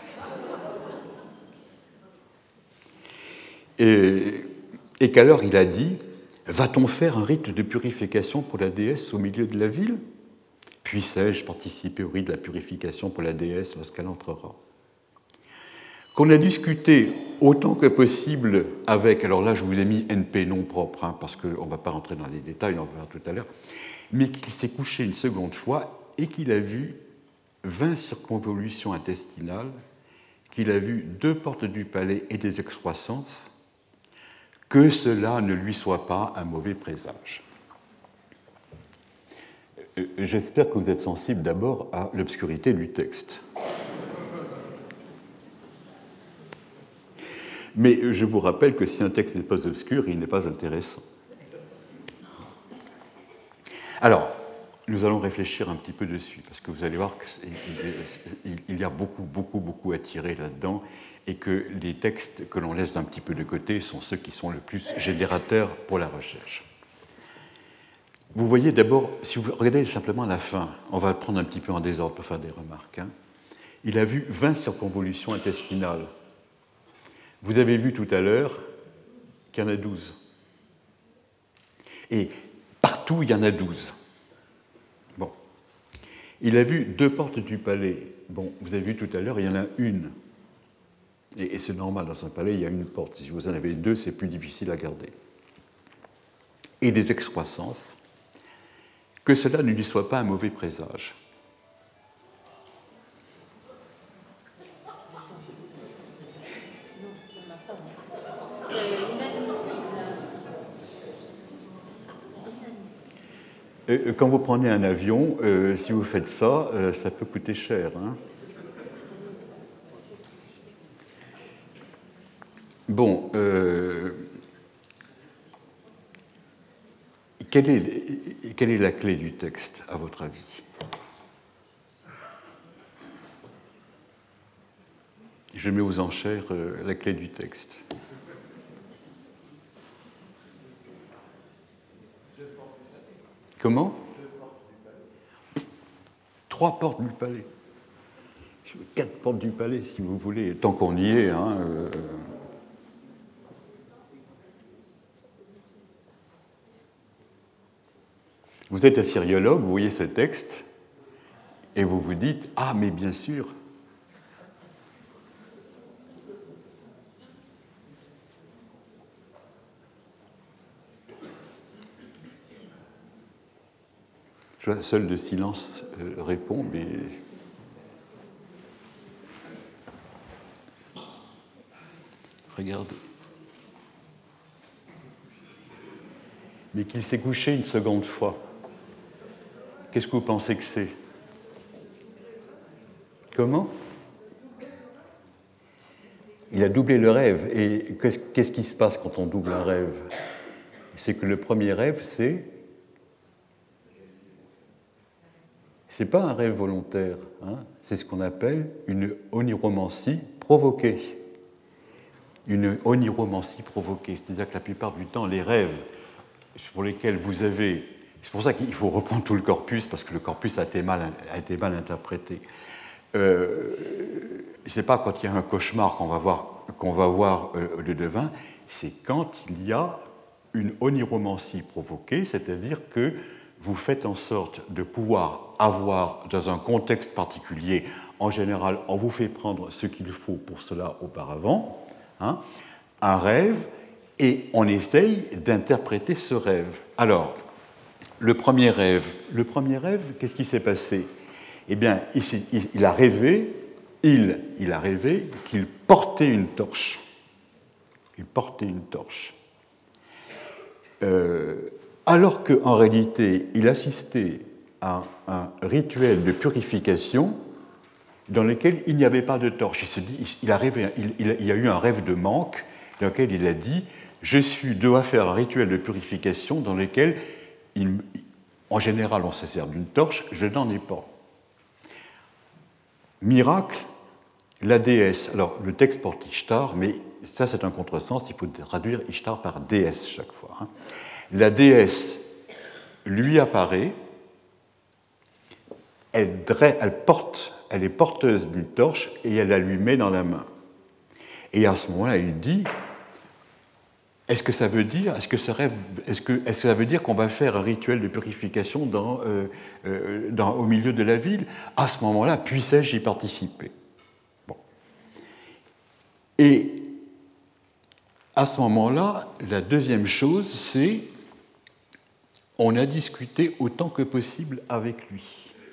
Et, et qu'alors il a dit, va-t-on faire un rite de purification pour la déesse au milieu de la ville? Puissais-je participer au rite de la purification pour la déesse lorsqu'elle entrera? Qu'on a discuté autant que possible avec, alors là je vous ai mis N P non propre, hein, parce qu'on ne va pas rentrer dans les détails, on va voir tout à l'heure, mais qu'il s'est couché une seconde fois et qu'il a vu vingt circonvolutions intestinales, qu'il a vu deux portes du palais et des excroissances, que cela ne lui soit pas un mauvais présage. J'espère que vous êtes sensible d'abord à l'obscurité du texte. Mais je vous rappelle que si un texte n'est pas obscur, il n'est pas intéressant. Alors, nous allons réfléchir un petit peu dessus, parce que vous allez voir qu'il y a beaucoup, beaucoup, beaucoup à tirer là-dedans, et que les textes que l'on laisse d'un petit peu de côté sont ceux qui sont le plus générateurs pour la recherche. Vous voyez d'abord, si vous regardez simplement la fin, on va le prendre un petit peu en désordre pour faire des remarques. Hein. Il a vu vingt circonvolutions intestinales. Vous avez vu tout à l'heure qu'il y en a douze. Et partout, il y en a douze. Bon. Il a vu deux portes du palais. Bon, vous avez vu tout à l'heure, il y en a une. Et, et c'est normal, dans un palais, il y a une porte. Si vous en avez deux, c'est plus difficile à garder. Et des excroissances, que cela ne lui soit pas un mauvais présage. Quand vous prenez un avion, euh, si vous faites ça, euh, ça peut coûter cher. Hein. Bon, euh, quelle est, quelle est la clé du texte, à votre avis? Je mets aux enchères euh, la clé du texte. Comment? Trois portes du palais. Quatre portes du palais, si vous voulez, tant qu'on y est. Hein, euh... Vous êtes assyriologue, vous voyez ce texte, et vous vous dites « Ah, mais bien sûr !» Je vois, seul le silence euh, répond, mais... Regardez. Mais qu'il s'est couché une seconde fois. Qu'est-ce que vous pensez que c'est? Comment? Il a doublé le rêve. Et qu'est-ce qui se passe quand on double un rêve? C'est que le premier rêve, c'est... C'est pas un rêve volontaire, hein, c'est ce qu'on appelle une oniromancie provoquée. Une oniromancie provoquée, c'est-à-dire que la plupart du temps, les rêves pour lesquels vous avez... C'est pour ça qu'il faut reprendre tout le corpus, parce que le corpus a été mal, a été mal interprété. Euh, c'est pas quand il y a un cauchemar qu'on va voir, qu'on va voir euh, le devin, c'est quand il y a une oniromancie provoquée, c'est-à-dire que vous faites en sorte de pouvoir avoir, dans un contexte particulier, en général, on vous fait prendre ce qu'il faut pour cela auparavant, hein, un rêve, et on essaye d'interpréter ce rêve. Alors, le premier rêve, le premier rêve, qu'est-ce qui s'est passé? Eh bien, il, il, il a rêvé, il, il a rêvé qu'il portait une torche. Il portait une torche. Euh, alors qu'en réalité, il assistait à un rituel de purification dans lequel il n'y avait pas de torche. Il se dit, il a rêvé, il, il, il y a eu un rêve de manque dans lequel il a dit « Je suis, dois faire un rituel de purification dans lequel, il, en général, on se sert d'une torche, je n'en ai pas. » Miracle, la déesse. Alors, le texte porte Ishtar, mais ça, c'est un contresens, il faut traduire Ishtar par déesse chaque fois. Hein. La déesse lui apparaît, elle, elle, porte, elle est porteuse d'une torche et elle la lui met dans la main. Et à ce moment-là, il dit, est-ce que ça veut dire, est-ce que, ce rêve, est-ce que, est-ce que ça veut dire qu'on va faire un rituel de purification dans, euh, euh, dans, au milieu de la ville? À ce moment-là, puissais-je y participer? Bon. Et à ce moment-là, la deuxième chose, c'est on a discuté autant que possible avec lui.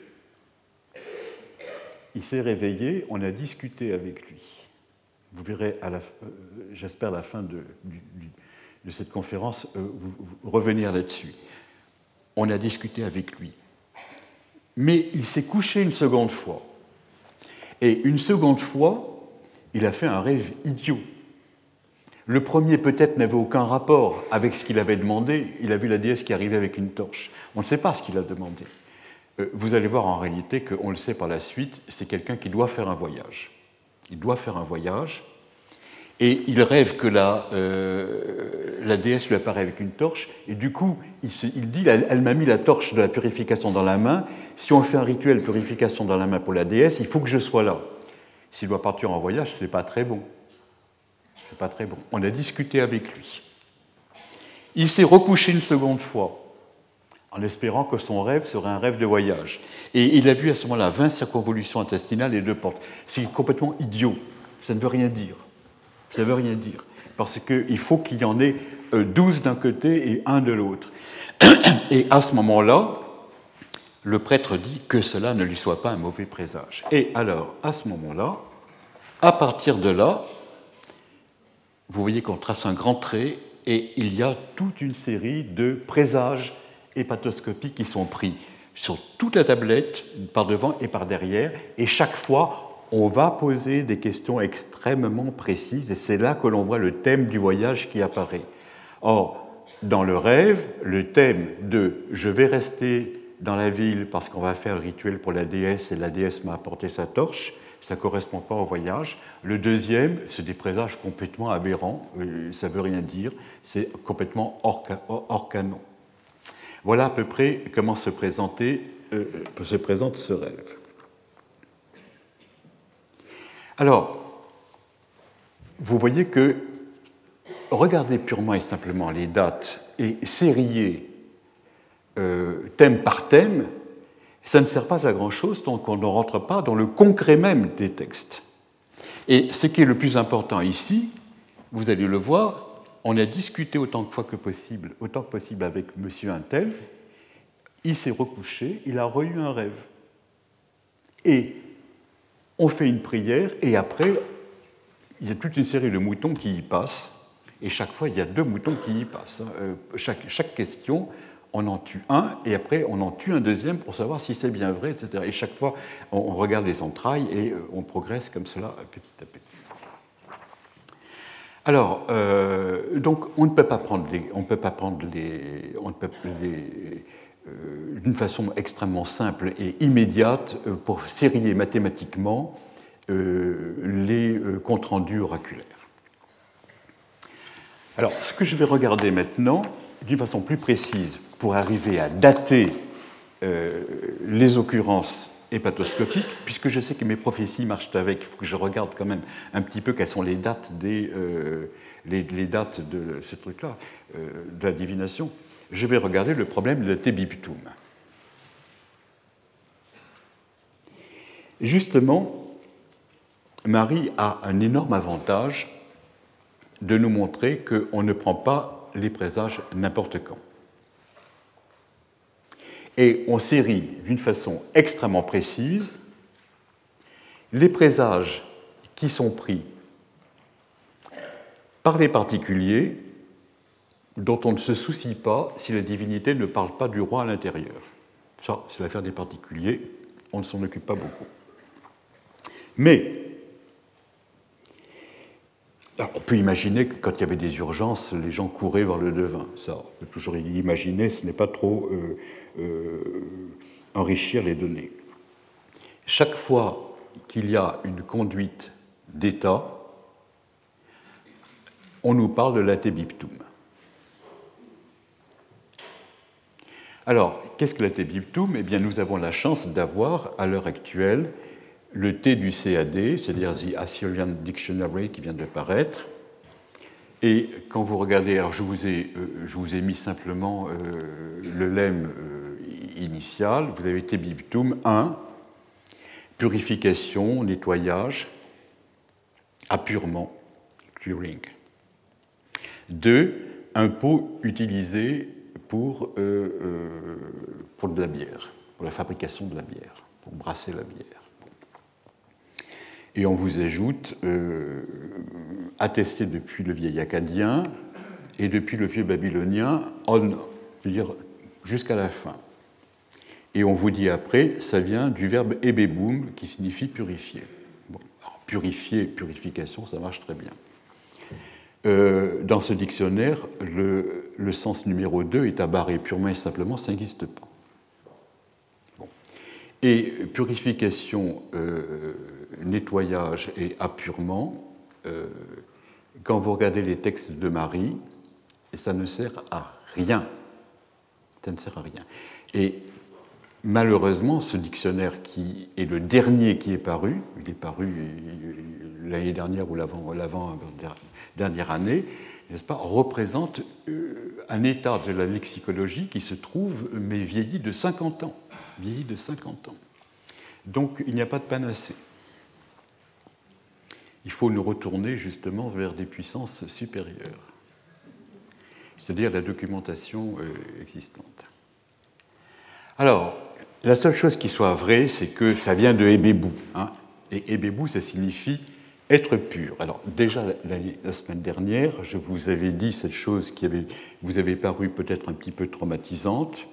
Il s'est réveillé, on a discuté avec lui. Vous verrez, à la, euh, j'espère, à la fin de, du, de cette conférence, euh, vous, vous revenir là-dessus. On a discuté avec lui. Mais il s'est couché une seconde fois. Et une seconde fois, il a fait un rêve idiot. Le premier, peut-être, n'avait aucun rapport avec ce qu'il avait demandé. Il a vu la déesse qui arrivait avec une torche. On ne sait pas ce qu'il a demandé. Euh, vous allez voir en réalité qu'on le sait par la suite, c'est quelqu'un qui doit faire un voyage. Il doit faire un voyage, et il rêve que la, euh, la déesse lui apparaît avec une torche, et du coup, il, se, il dit, elle, elle m'a mis la torche de la purification dans la main, si on fait un rituel de purification dans la main pour la déesse, il faut que je sois là. S'il doit partir en voyage, ce n'est pas très bon. C'est pas très bon. On a discuté avec lui. Il s'est recouché une seconde fois, en espérant que son rêve serait un rêve de voyage. Et il a vu à ce moment-là vingt circonvolutions intestinales et deux portes. C'est complètement idiot. Ça ne veut rien dire. Ça ne veut rien dire. Parce qu'il faut qu'il y en ait douze d'un côté et un de l'autre. Et à ce moment-là, le prêtre dit que cela ne lui soit pas un mauvais présage. Et alors, à ce moment-là, à partir de là, vous voyez qu'on trace un grand trait et il y a toute une série de présages hépatoscopiques qui sont pris sur toute la tablette, par devant et par derrière, et chaque fois, on va poser des questions extrêmement précises, et c'est là que l'on voit le thème du voyage qui apparaît. Or, dans le rêve, le thème de « je vais rester dans la ville parce qu'on va faire le rituel pour la déesse et la déesse m'a apporté sa torche », ça ne correspond pas au voyage. Le deuxième, c'est des présages complètement aberrants, ça ne veut rien dire, c'est complètement hors, hors canon. Voilà à peu près comment se, présenter, euh, se présente ce rêve. Alors, vous voyez que regarder purement et simplement les dates et sérier euh, thème par thème, ça ne sert pas à grand-chose tant qu'on ne rentre pas dans le concret même des textes. Et ce qui est le plus important ici, vous allez le voir, on a discuté autant de fois que possible, autant que possible avec monsieur Untel, il s'est recouché, il a reçu un rêve. Et on fait une prière, et après, il y a toute une série de moutons qui y passent, et chaque fois, il y a deux moutons qui y passent. Chaque, chaque question, on en tue un, et après, on en tue un deuxième pour savoir si c'est bien vrai, et cetera. Et chaque fois, on regarde les entrailles, et on progresse comme cela, petit à petit. Alors, euh, donc, on ne peut pas prendre les... On ne peut pas prendre les, on ne peut les euh, d'une façon extrêmement simple et immédiate euh, pour sérier mathématiquement euh, les euh, comptes rendus oraculaires. Alors, ce que je vais regarder maintenant, d'une façon plus précise, pour arriver à dater euh, les occurrences hépatoscopiques, puisque je sais que mes prophéties marchent avec, il faut que je regarde quand même un petit peu quelles sont les dates, des, euh, les, les dates de ce truc-là, euh, de la divination. Je vais regarder le problème de Tebiptum. Justement, Marie a un énorme avantage de nous montrer qu'on ne prend pas les présages n'importe quand. Et on série d'une façon extrêmement précise les présages qui sont pris par les particuliers dont on ne se soucie pas si la divinité ne parle pas du roi à l'intérieur. Ça, c'est l'affaire des particuliers, on ne s'en occupe pas beaucoup. Mais alors, on peut imaginer que quand il y avait des urgences, les gens couraient vers le devin. Ça, on peut toujours imaginer, ce n'est pas trop euh, euh, enrichir les données. Chaque fois qu'il y a une conduite d'État, on nous parle de l'atebiptum. Alors, qu'est-ce que l'atebiptum ? Eh bien, nous avons la chance d'avoir, à l'heure actuelle, le T du C A D, c'est-à-dire The Assyrian Dictionary qui vient de paraître. Et quand vous regardez, alors je vous ai, euh, je vous ai mis simplement euh, le lemme euh, initial, vous avez Tebiptum un, purification, nettoyage, appurement, curing. deux, un pot utilisé pour, euh, euh, pour de la bière, pour la fabrication de la bière, pour brasser la bière. Et on vous ajoute, euh, attesté depuis le vieil acadien et depuis le vieux babylonien, on, c'est-à-dire jusqu'à la fin. Et on vous dit après, ça vient du verbe ebeboum, qui signifie purifier. Bon, alors, purifier, purification, ça marche très bien. Euh, dans ce dictionnaire, le, le sens numéro deux est abarré purement et simplement, ça n'existe pas. Bon. Et purification, euh, nettoyage et appurement, euh, quand vous regardez les textes de Marie, ça ne sert à rien. Ça ne sert à rien. Et malheureusement, ce dictionnaire qui est le dernier qui est paru, il est paru l'année dernière ou l'avant, l'avant dernière année, n'est-ce pas, représente un état de la lexicologie qui se trouve, mais vieilli de cinquante ans. Vieilli de cinquante ans. Donc, il n'y a pas de panacée. Il faut nous retourner justement vers des puissances supérieures, c'est-à-dire la documentation existante. Alors, la seule chose qui soit vraie, c'est que ça vient de ebebou. Hein, et ebebou, ça signifie être pur. Alors, déjà, la, la semaine dernière, je vous avais dit cette chose qui avait, vous avait paru peut-être un petit peu traumatisante.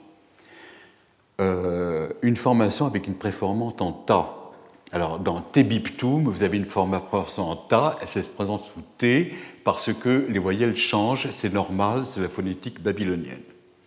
Euh, une formation avec une préformante en ta. Alors, dans Tebiptum, vous avez une formation en ta, elle se présente sous T, parce que les voyelles changent, c'est normal, c'est la phonétique babylonienne.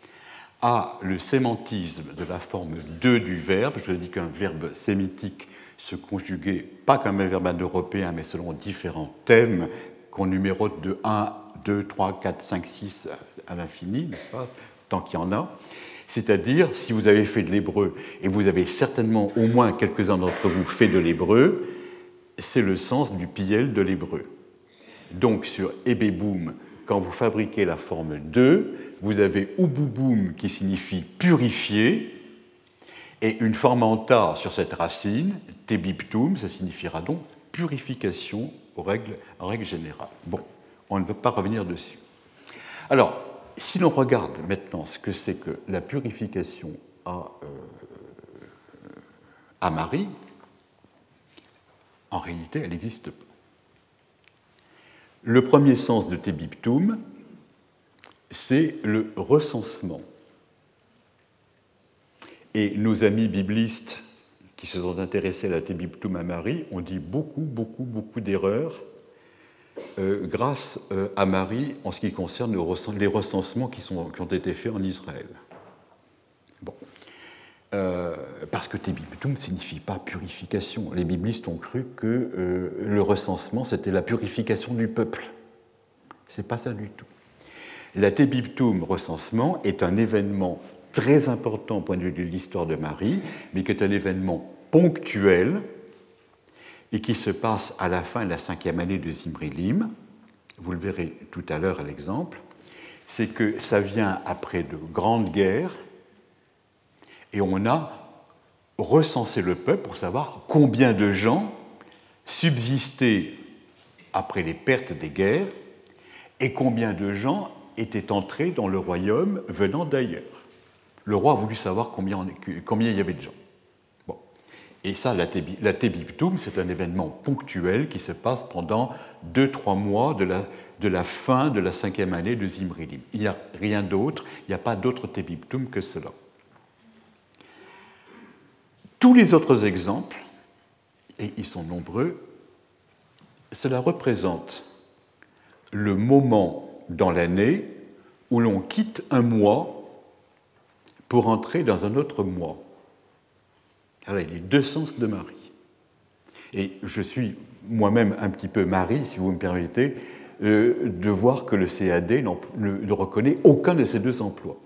A, le sémantisme de la forme deux du verbe, je dis qu'un verbe sémitique se conjuguer, pas comme un verbe indo-européen, mais selon différents thèmes qu'on numérote de un, deux, trois, quatre, cinq, six à l'infini, n'est-ce pas, tant qu'il y en a. C'est-à-dire, si vous avez fait de l'hébreu, et vous avez certainement au moins quelques-uns d'entre vous fait de l'hébreu, c'est le sens du piel de l'hébreu. Donc sur ebeboum, quand vous fabriquez la forme deux, vous avez ububum qui signifie purifier, et une forme en ta sur cette racine, tebiptum, ça signifiera donc purification aux règles, en règle générale. Bon, on ne veut pas revenir dessus. Alors, si l'on regarde maintenant ce que c'est que la purification à, euh, à Marie, en réalité, elle n'existe pas. Le premier sens de tebiptum, c'est le recensement. Et nos amis biblistes qui se sont intéressés à la tebiptum à Marie ont dit beaucoup, beaucoup, beaucoup d'erreurs euh, grâce euh, à Marie en ce qui concerne les recensements qui, sont, qui ont été faits en Israël. Bon. Euh, parce que tebiptum ne signifie pas purification. Les biblistes ont cru que euh, le recensement, c'était la purification du peuple. Ce n'est pas ça du tout. La tebiptum recensement est un événement très important au point de vue de l'histoire de Marie, mais qui est un événement ponctuel et qui se passe à la fin de la cinquième année de Zimri-Lim. Vous le verrez tout à l'heure à l'exemple. C'est que ça vient après de grandes guerres et on a recensé le peuple pour savoir combien de gens subsistaient après les pertes des guerres et combien de gens étaient entrés dans le royaume venant d'ailleurs. Le roi a voulu savoir combien, on, combien il y avait de gens. Bon. Et ça, la, tebi, la tebiptum, c'est un événement ponctuel qui se passe pendant deux, trois mois de la, de la fin de la cinquième année de Zimri-Lim. Il n'y a rien d'autre, il n'y a pas d'autre tebiptum que cela. Tous les autres exemples, et ils sont nombreux, cela représente le moment dans l'année où l'on quitte un mois pour entrer dans un autre mois. Alors, il y a deux sens de Marie. Et je suis moi-même un petit peu Marie, si vous me permettez, euh, de voir que le C A D ne, ne reconnaît aucun de ces deux emplois.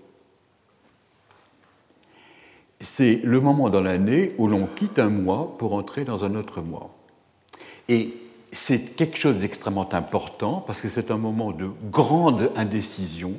C'est le moment dans l'année où l'on quitte un mois pour entrer dans un autre mois. Et c'est quelque chose d'extrêmement important parce que c'est un moment de grande indécision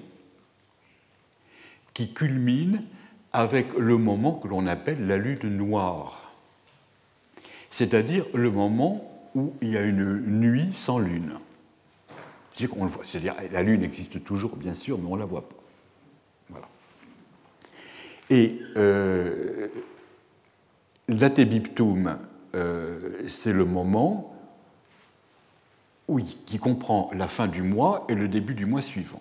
qui culmine avec le moment que l'on appelle la lune noire, c'est-à-dire le moment où il y a une nuit sans lune. C'est-à-dire, qu'on le voit, c'est-à-dire la lune existe toujours, bien sûr, mais on ne la voit pas. Voilà. Et euh, la tebiptum, euh, c'est le moment oui, qui comprend la fin du mois et le début du mois suivant.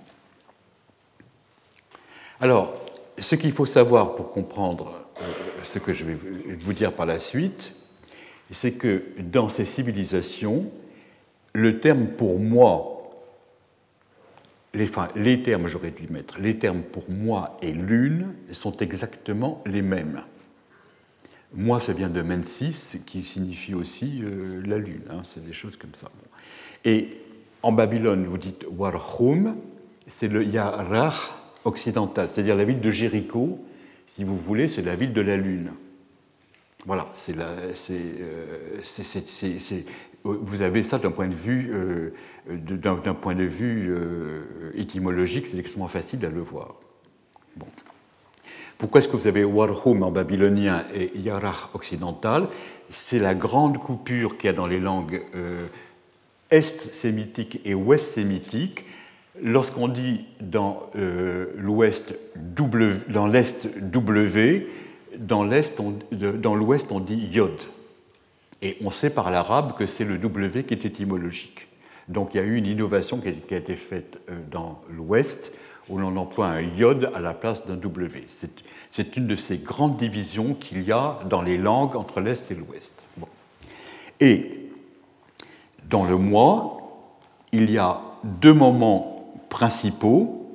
Alors, ce qu'il faut savoir pour comprendre euh, ce que je vais vous dire par la suite, c'est que dans ces civilisations, le terme pour mois, les, enfin, les termes, j'aurais dû mettre, les termes pour mois et lune sont exactement les mêmes. Mois, ça vient de Mensis, qui signifie aussi euh, la lune, hein, c'est des choses comme ça. Et en Babylone, vous dites Warhum, c'est le Yarach occidental, c'est-à-dire la ville de Jéricho, si vous voulez, c'est la ville de la lune. Voilà, c'est la, c'est, euh, c'est, c'est, c'est, c'est, vous avez ça d'un point de vue, euh, d'un, d'un point de vue euh, étymologique, c'est extrêmement facile à le voir. Bon. Pourquoi est-ce que vous avez Warhum en babylonien et Yarach occidental? C'est la grande coupure qu'il y a dans les langues euh, est-sémitiques et ouest-sémitiques. Lorsqu'on dit dans euh, l'ouest W, dans l'est W, dans, l'est on, de, dans l'ouest on dit Yod. Et on sait par l'arabe que c'est le W qui est étymologique. Donc il y a eu une innovation qui a, qui a été faite euh, dans l'ouest, où l'on emploie un Yod à la place d'un W. C'est, c'est une de ces grandes divisions qu'il y a dans les langues entre l'est et l'ouest. Bon. Et dans le mois, il y a deux moments principaux.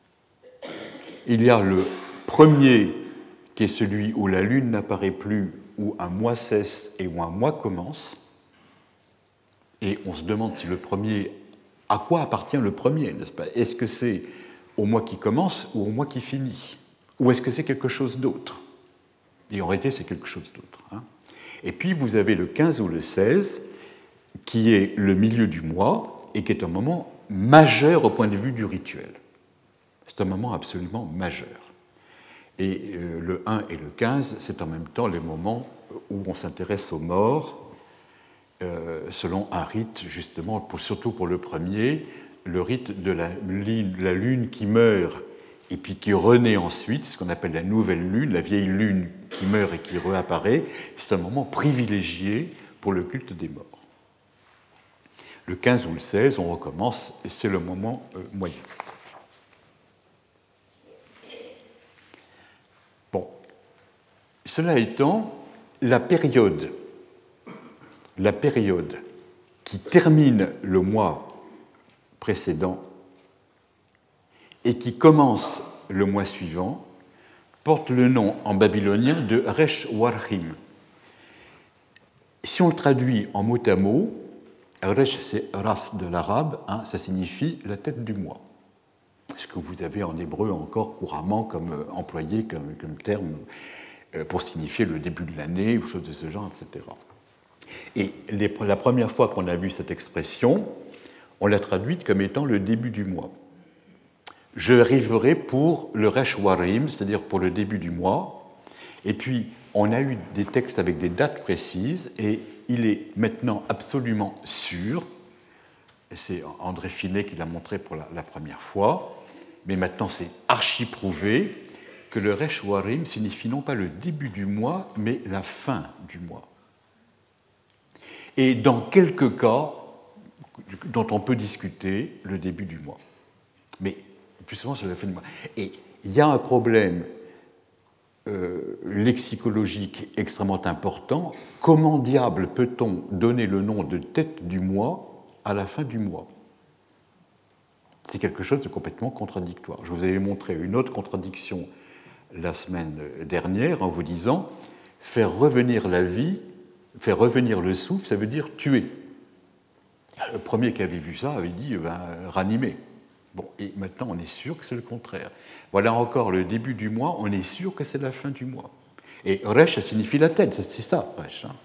Il y a le premier qui est celui où la lune n'apparaît plus où un mois cesse et où un mois commence. Et on se demande si le premier, à quoi appartient le premier, n'est-ce pas? Est-ce que c'est au mois qui commence ou au mois qui finit? Ou est-ce que c'est quelque chose d'autre? Et en réalité, c'est quelque chose d'autre. Hein. Et puis, vous avez le quinze ou le seize, qui est le milieu du mois et qui est un moment majeur au point de vue du rituel. C'est un moment absolument majeur. Et euh, le un et le quinze, c'est en même temps les moments où on s'intéresse aux morts, euh, selon un rite, justement, pour, surtout pour le premier, le rite de la lune, la lune qui meurt et puis qui renaît ensuite, ce qu'on appelle la nouvelle lune, la vieille lune qui meurt et qui réapparaît. C'est un moment privilégié pour le culte des morts. Le quinze ou le seize, on recommence, et c'est le moment euh, moyen. Bon. Cela étant, la période, la période qui termine le mois précédent et qui commence le mois suivant porte le nom en babylonien de Resh Warhim. Si on le traduit en mot à mot, Resh, c'est ras de l'arabe, hein, ça signifie la tête du mois. Ce que vous avez en hébreu encore couramment comme euh, employé comme, comme terme euh, pour signifier le début de l'année ou choses de ce genre, et cetera. Et les, la première fois qu'on a vu cette expression, on l'a traduite comme étant le début du mois. Je arriverai pour le Resh Warim, c'est-à-dire pour le début du mois. Et puis, on a eu des textes avec des dates précises, et il est maintenant absolument sûr, et c'est André Finet qui l'a montré pour la, la première fois, mais maintenant c'est archi-prouvé, que le Resh Warim signifie non pas le début du mois, mais la fin du mois. Et dans quelques cas, dont on peut discuter, le début du mois. Mais plus souvent, c'est la fin du mois. Et il y a un problème euh, lexicologique extrêmement important. Comment diable peut-on donner le nom de tête du mois à la fin du mois? C'est quelque chose de complètement contradictoire. Je vous avais montré une autre contradiction la semaine dernière en vous disant faire revenir la vie, faire revenir le souffle, ça veut dire tuer. Le premier qui avait vu ça avait dit ben, ranimer. Bon, et maintenant, on est sûr que c'est le contraire. Voilà encore le début du mois, on est sûr que c'est la fin du mois. Et Resh, ça signifie la tête, c'est ça, Resh. Hein.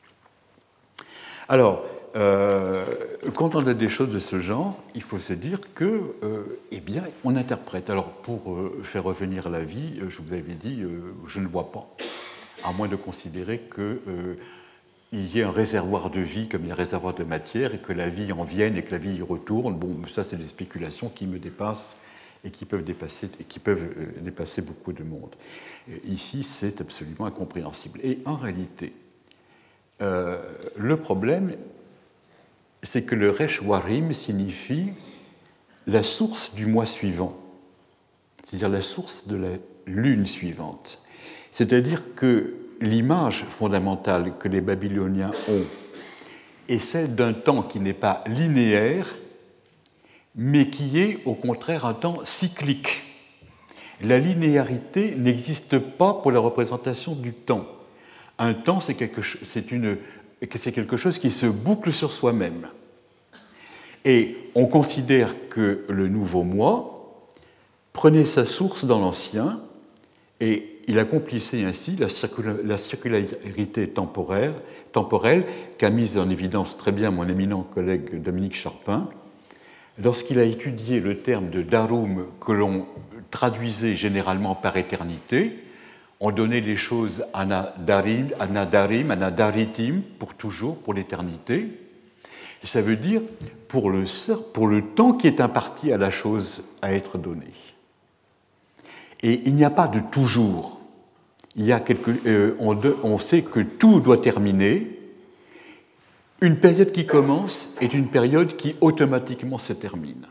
Alors, euh, quand on a des choses de ce genre, il faut se dire que, euh, eh bien, on interprète. Alors, pour euh, faire revenir la vie, je vous avais dit, euh, je ne vois pas, à moins de considérer que euh, il y ait un réservoir de vie comme il y a un réservoir de matière et que la vie en vienne et que la vie y retourne. Bon, ça, c'est des spéculations qui me dépassent et qui peuvent dépasser, et qui peuvent dépasser beaucoup de monde. Et ici, c'est absolument incompréhensible. Et en réalité, euh, le problème, c'est que le Resh Warim signifie la source du mois suivant, c'est-à-dire la source de la lune suivante. C'est-à-dire que l'image fondamentale que les Babyloniens ont est celle d'un temps qui n'est pas linéaire, mais qui est au contraire un temps cyclique. La linéarité n'existe pas pour la représentation du temps. Un temps, c'est quelque, c'est une, c'est quelque chose qui se boucle sur soi-même. Et on considère que le nouveau mois prenait sa source dans l'ancien, et il accomplissait ainsi la, circula- la circularité temporaire, temporelle qu'a mise en évidence très bien mon éminent collègue Dominique Charpin, lorsqu'il a étudié le terme de darum que l'on traduisait généralement par éternité. On donnait les choses anadarim, anadarim, anadaritim, pour toujours, pour l'éternité. Et ça veut dire pour le, pour le temps qui est imparti à la chose à être donnée. Et il n'y a pas de toujours. Il y a quelque, euh, on, de, on sait que tout doit terminer. Une période qui commence est une période qui automatiquement se termine.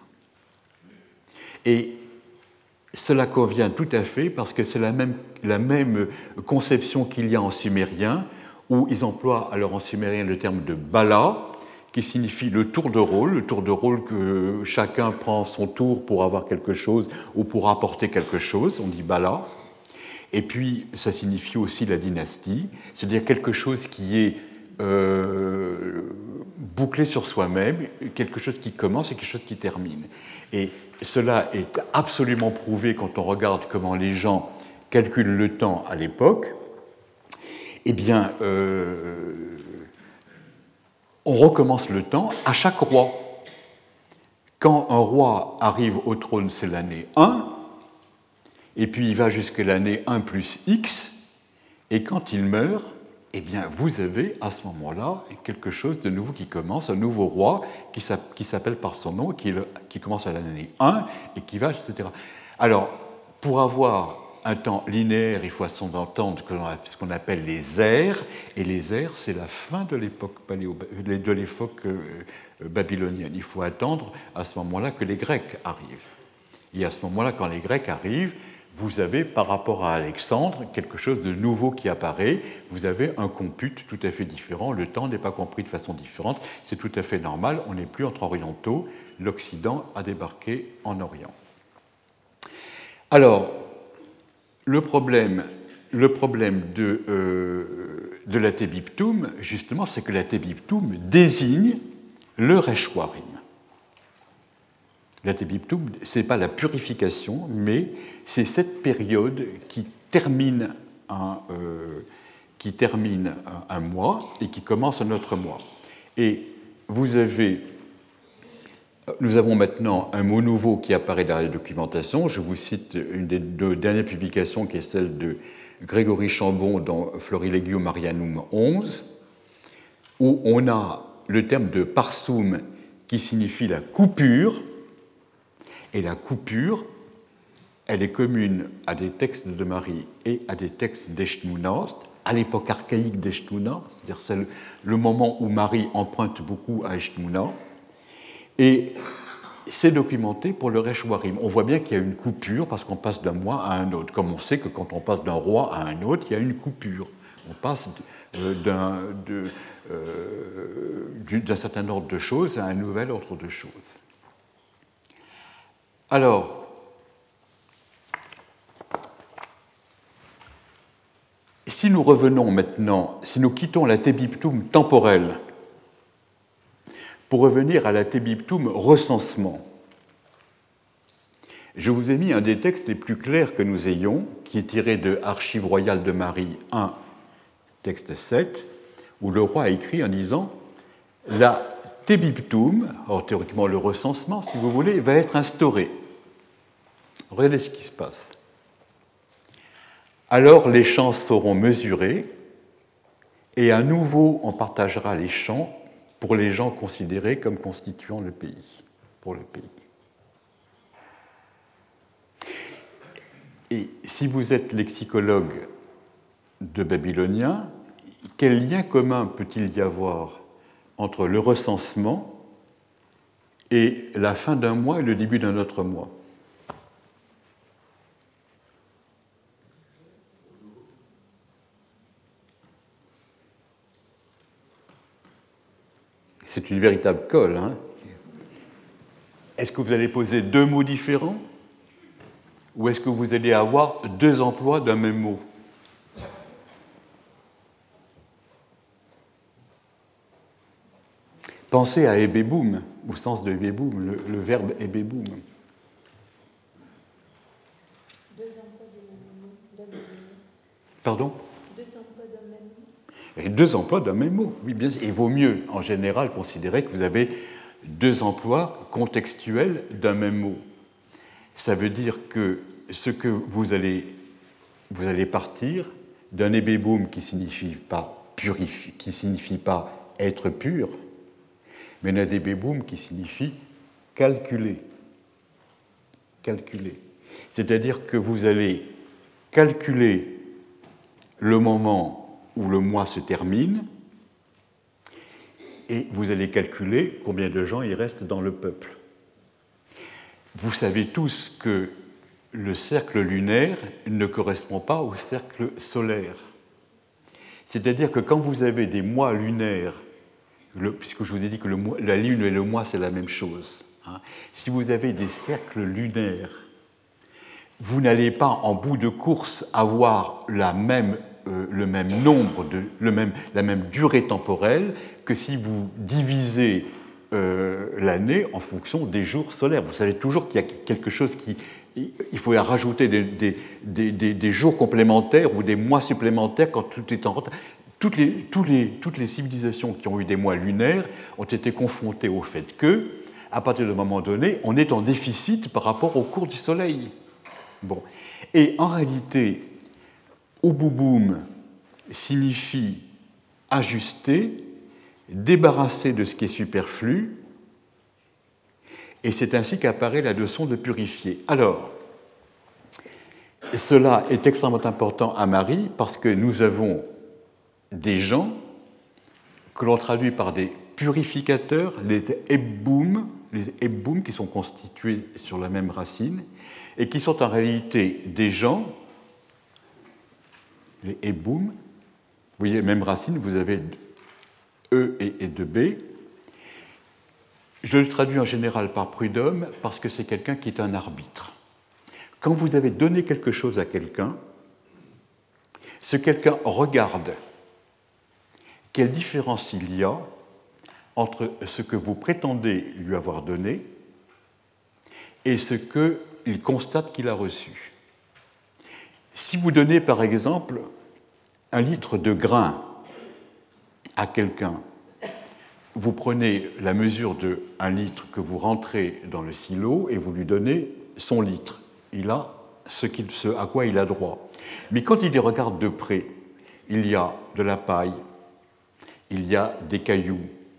Et cela convient tout à fait parce que c'est la même, la même conception qu'il y a en sumérien, où ils emploient alors en sumérien le terme de bala, qui signifie le tour de rôle, le tour de rôle que chacun prend son tour pour avoir quelque chose ou pour apporter quelque chose, on dit bala. Et puis, ça signifie aussi la dynastie, c'est-à-dire quelque chose qui est euh, bouclé sur soi-même, quelque chose qui commence et quelque chose qui termine. Et cela est absolument prouvé quand on regarde comment les gens calculent le temps à l'époque. Eh bien, euh, on recommence le temps à chaque roi. Quand un roi arrive au trône, c'est l'année un, et puis il va jusqu'à l'année un plus X, et quand il meurt, eh bien, vous avez à ce moment-là quelque chose de nouveau qui commence, un nouveau roi qui s'appelle par son nom, qui, le, qui commence à l'année un et qui va, et cetera. Alors, pour avoir un temps linéaire, il faut s'entendre ce qu'on appelle les ères, et les ères, c'est la fin de l'époque paléo, de l'époque babylonienne. Il faut attendre à ce moment-là que les Grecs arrivent. Et à ce moment-là, quand les Grecs arrivent, vous avez, par rapport à Alexandre, quelque chose de nouveau qui apparaît. Vous avez un compute tout à fait différent. Le temps n'est pas compris de façon différente. C'est tout à fait normal. On n'est plus entre orientaux. L'Occident a débarqué en Orient. Alors, le problème, le problème de, euh, de la Tebiptum, justement, c'est que la Tebiptum désigne le Reshwarim. La Tebiptum, ce n'est pas la purification, mais c'est cette période qui termine un, euh, qui termine un, un mois et qui commence un autre mois. Et vous avez, nous avons maintenant un mot nouveau qui apparaît dans la documentation. Je vous cite une des deux dernières publications qui est celle de Grégory Chambon dans Florilegium Marianum onze, où on a le terme de parsum qui signifie la coupure. Et la coupure, elle est commune à des textes de Marie et à des textes d'Eshnouna, à l'époque archaïque d'Eshnouna, c'est-à-dire c'est le, le moment où Marie emprunte beaucoup à Eshnouna. Et c'est documenté pour le Reshwarim. On voit bien qu'il y a une coupure parce qu'on passe d'un mois à un autre. Comme on sait que quand on passe d'un roi à un autre, il y a une coupure. On passe d'un, de, euh, d'un certain ordre de choses à un nouvel ordre de choses. Alors, si nous revenons maintenant, si nous quittons la Tebiptum temporelle pour revenir à la Tebiptum recensement, je vous ai mis un des textes les plus clairs que nous ayons, qui est tiré de Archives royales de Marie un, texte sept, où le roi a écrit en disant « La Tebiptum », alors théoriquement le recensement, si vous voulez, va être instauré. Regardez ce qui se passe. Alors les champs seront mesurés, et à nouveau on partagera les champs pour les gens considérés comme constituant le pays, pour le pays. Et si vous êtes lexicologue de babylonien, quel lien commun peut-il y avoir entre le recensement et la fin d'un mois et le début d'un autre mois ? C'est une véritable colle. Hein ? Est-ce que vous allez poser deux mots différents ? Ou est-ce que vous allez avoir deux emplois d'un même mot ? Pensez à ebeboum, au sens de ebeboum, le, le verbe ebeboum. Deux emplois d'un même mot. Pardon ? Deux emplois d'un même mot. Et deux emplois d'un même mot, oui, bien sûr. Il vaut mieux, en général, considérer que vous avez deux emplois contextuels d'un même mot. Ça veut dire que ce que vous allez, vous allez partir d'un ebeboum qui signifie pas purifier, qui signifie pas être pur, mais d'un ebeboum qui signifie calculer. Calculer. C'est-à-dire que vous allez calculer le moment où le mois se termine, et vous allez calculer combien de gens il reste dans le peuple. Vous savez tous que le cercle lunaire ne correspond pas au cercle solaire. C'est-à-dire que quand vous avez des mois lunaires, le, puisque je vous ai dit que le mois, la lune et le mois, c'est la même chose, hein, si vous avez des cercles lunaires, vous n'allez pas en bout de course avoir la même, euh, le même nombre, de, le même, la même durée temporelle que si vous divisez euh, l'année en fonction des jours solaires. Vous savez toujours qu'il y a quelque chose qui... Il faut rajouter des, des, des, des, des jours complémentaires ou des mois supplémentaires quand tout est en retard. Toutes les, toutes, les, toutes les civilisations qui ont eu des mois lunaires ont été confrontées au fait que, à partir d'un moment donné, on est en déficit par rapport au cours du Soleil. Bon. Et en réalité, Ububoom signifie ajuster, débarrasser de ce qui est superflu, et c'est ainsi qu'apparaît la notion de purifier. Alors, cela est extrêmement important à Marie parce que nous avons des gens que l'on traduit par des purificateurs, les ebboum, les ebboum qui sont constitués sur la même racine et qui sont en réalité des gens, les ebboum, vous voyez, même racine, vous avez E et deux B. Je le traduis en général par prud'homme parce que c'est quelqu'un qui est un arbitre. Quand vous avez donné quelque chose à quelqu'un, ce quelqu'un regarde quelle différence il y a entre ce que vous prétendez lui avoir donné et ce qu'il constate qu'il a reçu. Si vous donnez par exemple un litre de grain à quelqu'un, vous prenez la mesure de un litre que vous rentrez dans le silo et vous lui donnez son litre. Il a ce, qu'il, ce à quoi il a droit. Mais quand il les regarde de près, il y a de la paille, il y a des cailloux,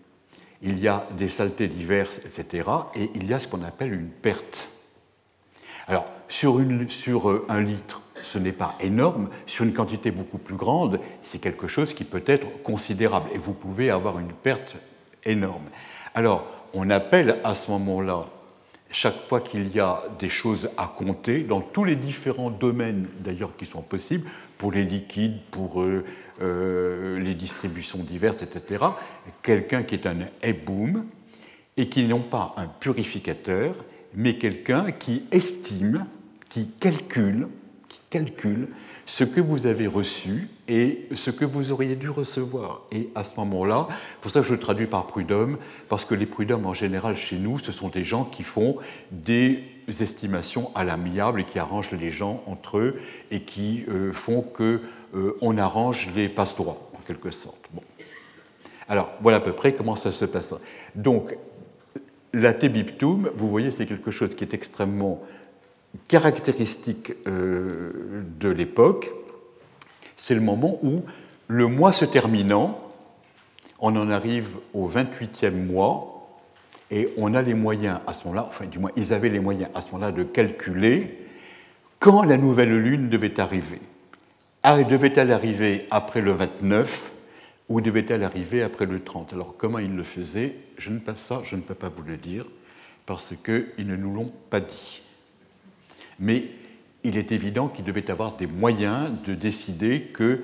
il y a des saletés diverses, et cetera. Et il y a ce qu'on appelle une perte. Alors, sur, une, sur un litre, ce n'est pas énorme. Sur une quantité beaucoup plus grande, c'est quelque chose qui peut être considérable. Et vous pouvez avoir une perte énorme. Alors, on appelle à ce moment-là, chaque fois qu'il y a des choses à compter, dans tous les différents domaines d'ailleurs qui sont possibles, pour les liquides, pour euh, euh, les distributions diverses, et cetera, quelqu'un qui est un ebboum et qui n'est pas un purificateur, mais quelqu'un qui estime, qui calcule, qui calcule ce que vous avez reçu et ce que vous auriez dû recevoir. Et à ce moment-là, c'est pour ça que je le traduis par prud'homme, parce que les prud'hommes, en général, chez nous, ce sont des gens qui font des estimations à l'amiable et qui arrangent les gens entre eux et qui euh, font qu'on euh, arrange les passe-droits, en quelque sorte. Bon. Alors, voilà à peu près comment ça se passe. Donc, la Tebiptum, vous voyez, c'est quelque chose qui est extrêmement caractéristique euh, de l'époque. C'est le moment où, le mois se terminant, on en arrive au vingt-huitième mois, et on a les moyens à ce moment-là, enfin du moins ils avaient les moyens à ce moment-là de calculer quand la nouvelle lune devait arriver. Ah, devait-elle arriver après le vingt-neuf ou devait-elle arriver après le trente? Alors comment ils le faisaient? Je ne peux, ça, je ne peux pas vous le dire, parce qu'ils ne nous l'ont pas dit. Mais il est évident qu'il devait avoir des moyens de décider que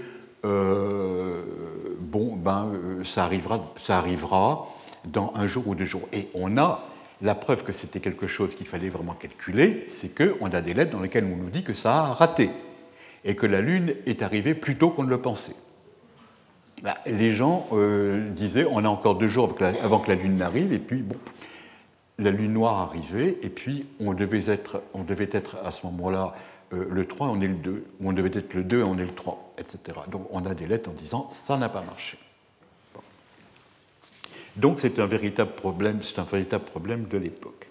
euh, bon, ben, ça arrivera, ça arrivera dans un jour ou deux jours. Et on a la preuve que c'était quelque chose qu'il fallait vraiment calculer, c'est qu'on a des lettres dans lesquelles on nous dit que ça a raté et que la Lune est arrivée plus tôt qu'on ne le pensait. Ben, les gens euh, disaient on a encore deux jours avant que la Lune n'arrive, et puis bon, la Lune noire arrivait, et puis on devait être, on devait être à ce moment-là euh, le trois, on est le deux, ou on devait être le deux et on est le trois, et cetera. Donc on a des lettres en disant ça n'a pas marché. Bon. Donc c'est un véritable problème, c'est un véritable problème de l'époque.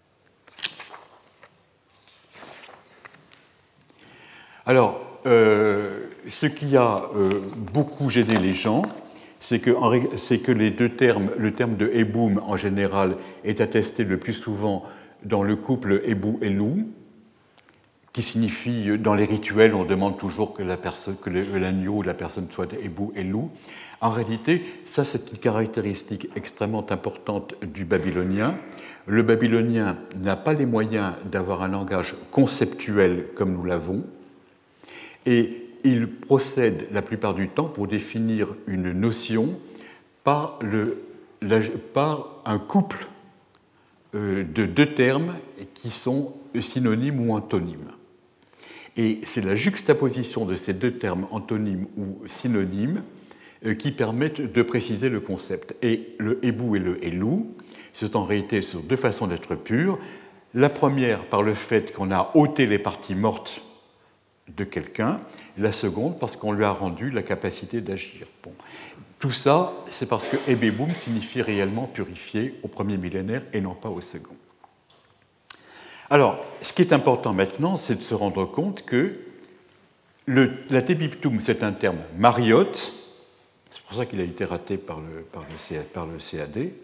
Alors, euh, ce qui a euh, beaucoup gêné les gens, c'est que, c'est que les deux termes, le terme de ebboum en général est attesté le plus souvent dans le couple ebou et loup, qui signifie, dans les rituels, on demande toujours que, la personne, que l'agneau ou la personne soit ebou et loup. En réalité, ça c'est une caractéristique extrêmement importante du babylonien. Le babylonien n'a pas les moyens d'avoir un langage conceptuel comme nous l'avons, et il procède la plupart du temps pour définir une notion par, le, la, par un couple euh, de deux termes qui sont synonymes ou antonymes. Et c'est la juxtaposition de ces deux termes antonymes ou synonymes qui permettent de préciser le concept. Et le hébou et le hélou, ce sont en réalité sur deux façons d'être pures. La première par le fait qu'on a ôté les parties mortes de quelqu'un, la seconde parce qu'on lui a rendu la capacité d'agir. Bon. Tout ça, c'est parce que Ebeboum signifie réellement purifier au premier millénaire et non pas au second. Alors, ce qui est important maintenant, c'est de se rendre compte que le, la Tebiptoum, c'est un terme mariote, c'est pour ça qu'il a été raté par le, par le, par le C A D,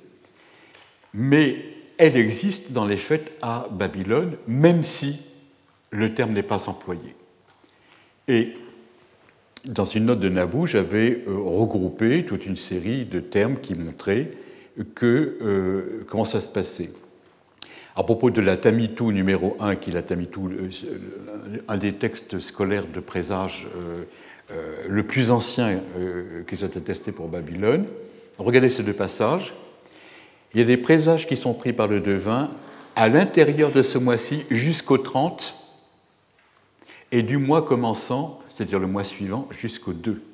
mais elle existe dans les faits à Babylone, même si le terme n'est pas employé. Et dans une note de Naboo, j'avais euh, regroupé toute une série de termes qui montraient que, euh, comment ça se passait. À propos de la Tamitou numéro un, qui est la Tamitou, un des textes scolaires de présage euh, euh, le plus ancien euh, qui soit attesté pour Babylone, regardez ces deux passages. Il y a des présages qui sont pris par le devin à l'intérieur de ce mois-ci jusqu'au trente, et du mois commençant, c'est-à-dire le mois suivant, jusqu'au deux.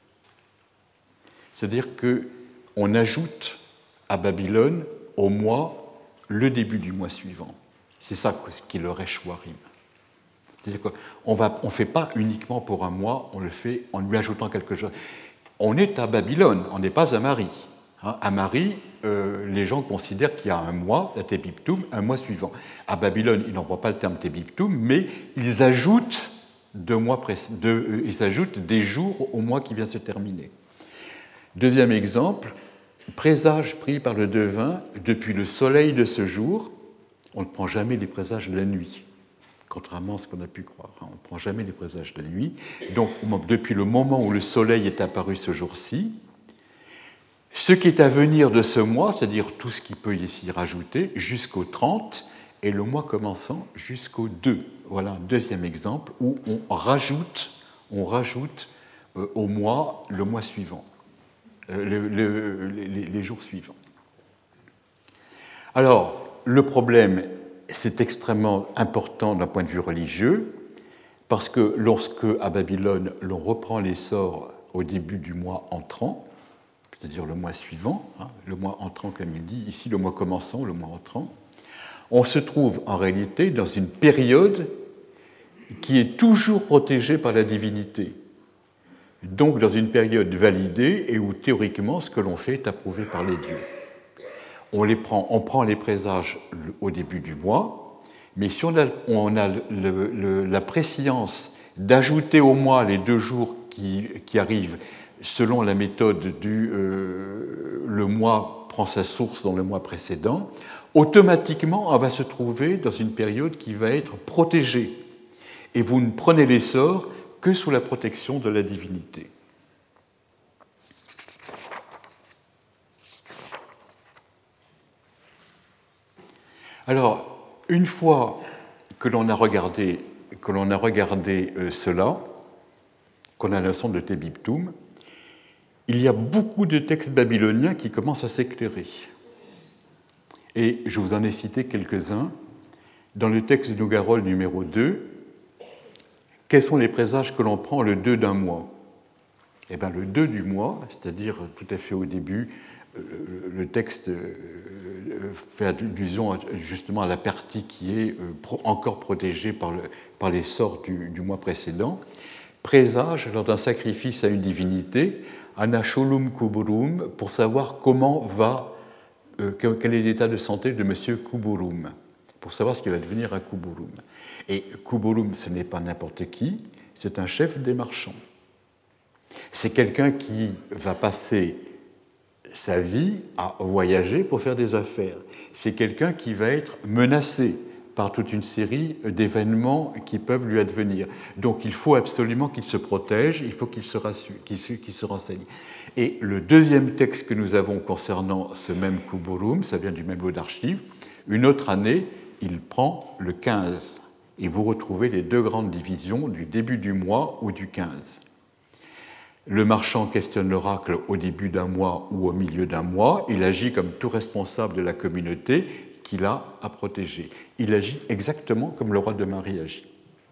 C'est-à-dire qu'on ajoute à Babylone, au mois, le début du mois suivant. C'est ça qui est le Reshwarim. C'est-à-dire qu'on ne fait pas uniquement pour un mois, on le fait en lui ajoutant quelque chose. On est à Babylone, on n'est pas à Mari. Hein, à Mari, euh, les gens considèrent qu'il y a un mois, la Tebiptoum, un mois suivant. À Babylone, ils n'emploient pas le terme Tebiptoum, mais ils ajoutent, deux mois pré- deux, ils ajoutent des jours au mois qui vient se terminer. Deuxième exemple, présage pris par le devin depuis le soleil de ce jour. On ne prend jamais les présages de la nuit, contrairement à ce qu'on a pu croire. On ne prend jamais les présages de la nuit. Donc, depuis le moment où le soleil est apparu ce jour-ci, ce qui est à venir de ce mois, c'est-à-dire tout ce qui peut y s'y rajouter, jusqu'au trente, et le mois commençant jusqu'au deux. Voilà un deuxième exemple où on rajoute, on rajoute euh, au mois le mois suivant. Le, le, les, les jours suivants. Alors, le problème, c'est extrêmement important d'un point de vue religieux, parce que lorsque, à Babylone, l'on reprend l'essor au début du mois entrant, c'est-à-dire le mois suivant, hein, le mois entrant comme il dit, ici le mois commençant, le mois entrant, on se trouve en réalité dans une période qui est toujours protégée par la divinité. Donc dans une période validée et où théoriquement ce que l'on fait est approuvé par les dieux. On, les prend, on prend les présages au début du mois, mais si on a, on a le, le, la prescience d'ajouter au mois les deux jours qui, qui arrivent selon la méthode du euh, le mois prend sa source dans le mois précédent, automatiquement on va se trouver dans une période qui va être protégée. Et vous ne prenez l'essor que sous la protection de la divinité. Alors, une fois que l'on a regardé, que l'on a regardé euh, cela, qu'on a la leçon de Tebiptoum, il y a beaucoup de textes babyloniens qui commencent à s'éclairer. Et je vous en ai cité quelques-uns. Dans le texte de Nougarol numéro deux, quels sont les présages que l'on prend le deux d'un mois ? Eh bien, le deux du mois, c'est-à-dire tout à fait au début, le texte fait allusion justement à la partie qui est encore protégée par, le, par les sorts du, du mois précédent, présage lors d'un sacrifice à une divinité, Anasholum Kuburum, pour savoir comment va, euh, quel est l'état de santé de M. Kuburum, pour savoir ce qui va devenir un Kuburum. Et Kuburum, ce n'est pas n'importe qui, c'est un chef des marchands. C'est quelqu'un qui va passer sa vie à voyager pour faire des affaires. C'est quelqu'un qui va être menacé par toute une série d'événements qui peuvent lui advenir. Donc il faut absolument qu'il se protège, il faut qu'il se, rassure, qu'il se, qu'il se renseigne. Et le deuxième texte que nous avons concernant ce même Kuburum, ça vient du même lot d'archives, une autre année, il prend le quinze. Et vous retrouvez les deux grandes divisions du début du mois ou du quinze. Le marchand questionne l'oracle au début d'un mois ou au milieu d'un mois. Il agit comme tout responsable de la communauté qu'il a à protéger. Il agit exactement comme le roi de Marie agit.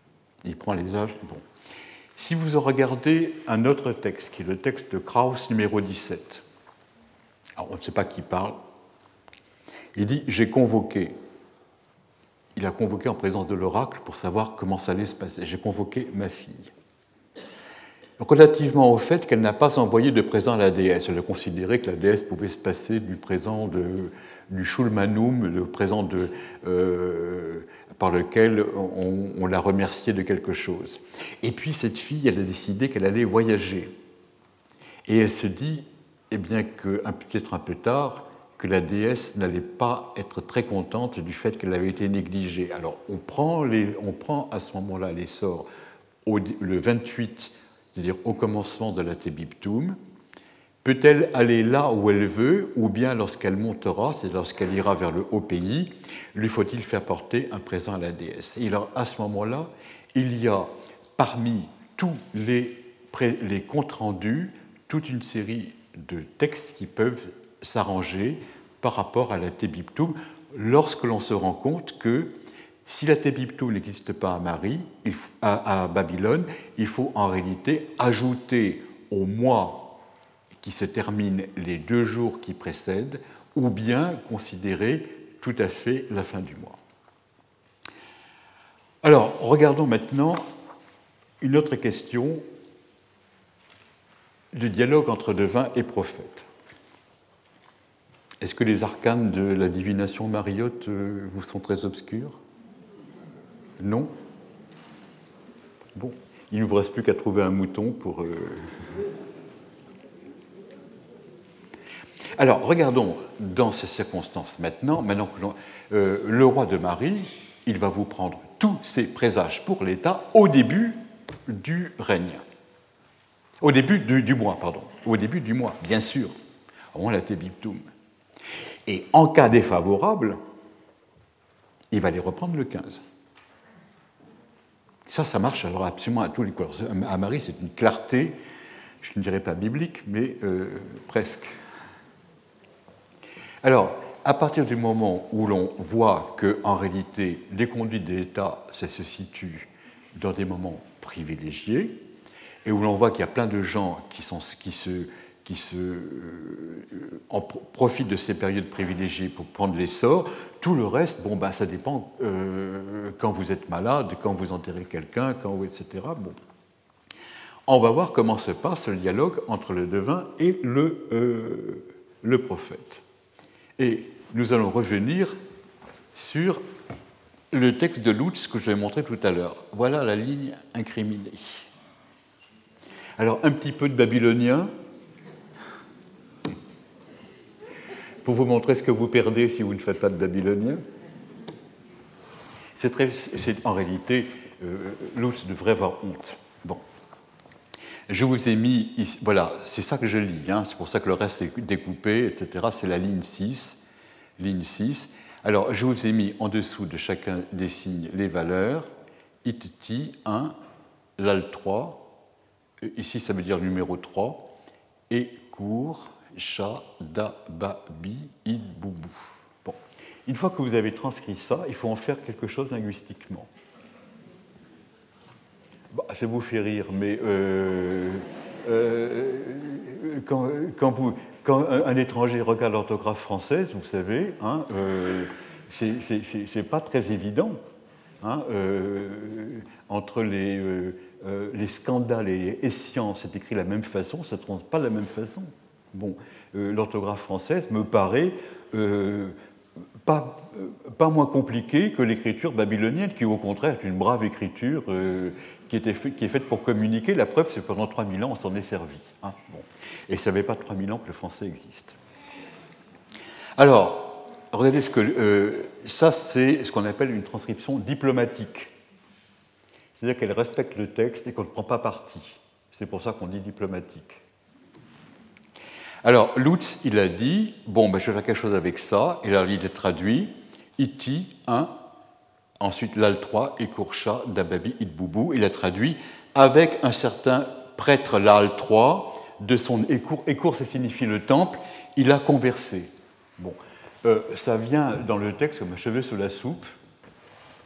Il prend les âges. Bon. Si vous regardez un autre texte, qui est le texte de Krauss numéro dix-sept, alors on ne sait pas qui parle, il dit « J'ai convoqué ». Il a convoqué en présence de l'oracle pour savoir comment ça allait se passer. « J'ai convoqué ma fille ». Relativement au fait qu'elle n'a pas envoyé de présent à la déesse. Elle a considéré que la déesse pouvait se passer du présent de, du Shulmanum, le présent de, euh, par lequel on, on la remerciait de quelque chose. Et puis cette fille, elle a décidé qu'elle allait voyager. Et elle se dit, eh bien, que, peut-être un peu tard, que la déesse n'allait pas être très contente du fait qu'elle avait été négligée. Alors on prend, les, on prend à ce moment-là les sorts au, le vingt-huit, c'est-à-dire au commencement de la Tebiptum. Peut-elle aller là où elle veut, ou bien lorsqu'elle montera, c'est-à-dire lorsqu'elle ira vers le haut pays, lui faut-il faire porter un présent à la déesse? Et alors, à ce moment-là, il y a parmi tous les, les comptes rendus toute une série de textes qui peuvent s'arranger par rapport à la Tebiptum lorsque l'on se rend compte que si la Tebiptum n'existe pas à, Marie, il faut, à, à Babylone, il faut en réalité ajouter au mois qui se termine les deux jours qui précèdent, ou bien considérer tout à fait la fin du mois. Alors, regardons maintenant une autre question du dialogue entre devin et prophète. Est-ce que les arcanes de la divination mariotte vous sont très obscurs? Non? Bon, il ne vous reste plus qu'à trouver un mouton pour... Euh... Alors, regardons dans ces circonstances maintenant, maintenant que l'on, euh, le roi de Marie, il va vous prendre tous ses présages pour l'État au début du règne. Au début du, du mois, pardon. Au début du mois, bien sûr. Au moins la Tebiptum. Et en cas défavorable, il va les reprendre le quinze. Ça, ça marche alors absolument à tous les coups. À Marie, c'est une clarté, je ne dirais pas biblique, mais euh, presque. Alors, à partir du moment où l'on voit qu'en réalité, les conduites de l'État, ça se situe dans des moments privilégiés, et où l'on voit qu'il y a plein de gens qui, sont, qui se, qui se euh, en profitent de ces périodes privilégiées pour prendre l'essor, tout le reste, bon, ben, ça dépend euh, quand vous êtes malade, quand vous enterrez quelqu'un, quand, et cetera. Bon. On va voir comment se passe le dialogue entre le devin et le, euh, le prophète. Et nous allons revenir sur le texte de Lutz que je vais montrer tout à l'heure. Voilà la ligne incriminée. Alors, un petit peu de babylonien pour vous montrer ce que vous perdez si vous ne faites pas de babylonien. C'est, très, c'est en réalité, euh, Lutz devrait avoir honte. Bon. Je vous ai mis ici, voilà, c'est ça que je lis, hein, c'est pour ça que le reste est découpé, et cetera. C'est la ligne six, ligne six. Alors, je vous ai mis en dessous de chacun des signes les valeurs, it ti un, lal trois, ici ça veut dire numéro trois, et court, cha, da, ba, bi, id, boubou. Bon. Une fois que vous avez transcrit ça, il faut en faire quelque chose linguistiquement. Bah, ça vous fait rire, mais euh, euh, quand, quand, vous, quand un étranger regarde l'orthographe française, vous savez, hein, euh, c'est, c'est, c'est, c'est pas très évident. Hein, euh, entre les, euh, euh, les scandales et escients, c'est écrit de la même façon, ça ne se prononce pas de la même façon. Bon, euh, l'orthographe française me paraît euh, pas, euh, pas moins compliquée que l'écriture babylonienne, qui au contraire est une brave écriture euh, qui, était fait, qui est faite pour communiquer. La preuve, c'est que pendant trois mille ans, on s'en est servi. Hein, bon. Et ça ne fait pas trois mille ans que le français existe. Alors, regardez ce que... Euh, ça, c'est ce qu'on appelle une transcription diplomatique. C'est-à-dire qu'elle respecte le texte et qu'on ne prend pas parti. C'est pour ça qu'on dit diplomatique. Alors, Lutz, il a dit, bon, ben, je vais faire quelque chose avec ça, et là, il est traduit, iti, un, ensuite l'al trois, et kourcha, dababi, itboubou, il a traduit avec un certain prêtre l'al trois, de son écour, écour, ça signifie le temple, il a conversé. Bon, euh, ça vient dans le texte comme un cheveu sous la soupe,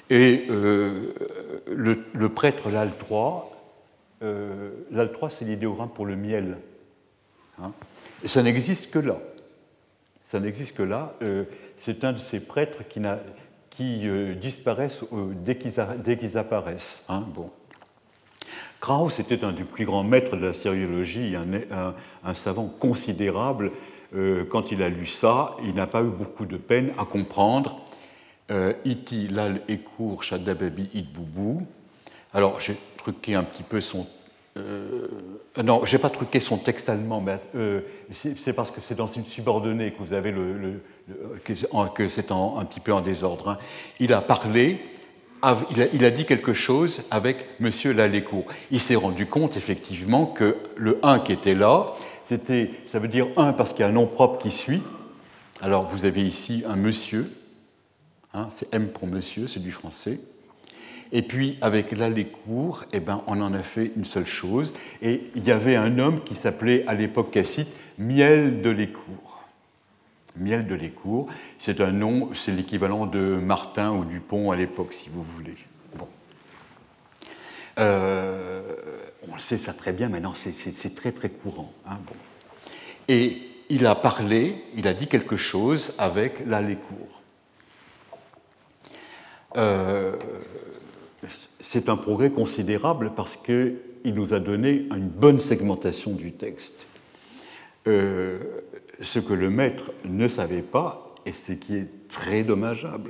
Et euh, le, le prêtre Laltroy, euh, Laltroy, c'est l'idéogramme pour le miel. Hein, et ça n'existe que là. Ça n'existe que là. Euh, c'est un de ces prêtres qui, n'a, qui euh, disparaissent euh, dès, qu'ils a, dès qu'ils apparaissent. Hein, bon. Krauss était un des plus grands maîtres de la sériologie, un, un, un savant considérable. Euh, quand il a lu ça, il n'a pas eu beaucoup de peine à comprendre euh, Iti, Lal, Ekour, Shadababi, Itboubou. Alors, j'ai truqué un petit peu son. Euh, non, je n'ai pas truqué son texte allemand, mais euh, c'est, c'est parce que c'est dans une subordonnée que vous avez le, le, le que, c'est, en, que c'est en, un petit peu en désordre. Hein. Il a parlé. Il a, il a dit quelque chose avec M. Lalécourt. Il s'est rendu compte, effectivement, que le un qui était là, c'était, ça veut dire un parce qu'il y a un nom propre qui suit. Alors, vous avez ici un monsieur, hein, c'est M pour monsieur, c'est du français. Et puis, avec Lalécourt, eh ben, on en a fait une seule chose. Et il y avait un homme qui s'appelait, à l'époque cassite, Miel de Lécourt. Miel de Lécourt, c'est un nom, c'est l'équivalent de Martin ou Dupont à l'époque, si vous voulez. Bon. Euh, on sait ça très bien maintenant, c'est, c'est, c'est très très courant. Hein, bon. Et il a parlé, il a dit quelque chose avec Lalécourt. Euh, c'est un progrès considérable parce qu'il nous a donné une bonne segmentation du texte. Euh, ce que le maître ne savait pas, et ce qui est très dommageable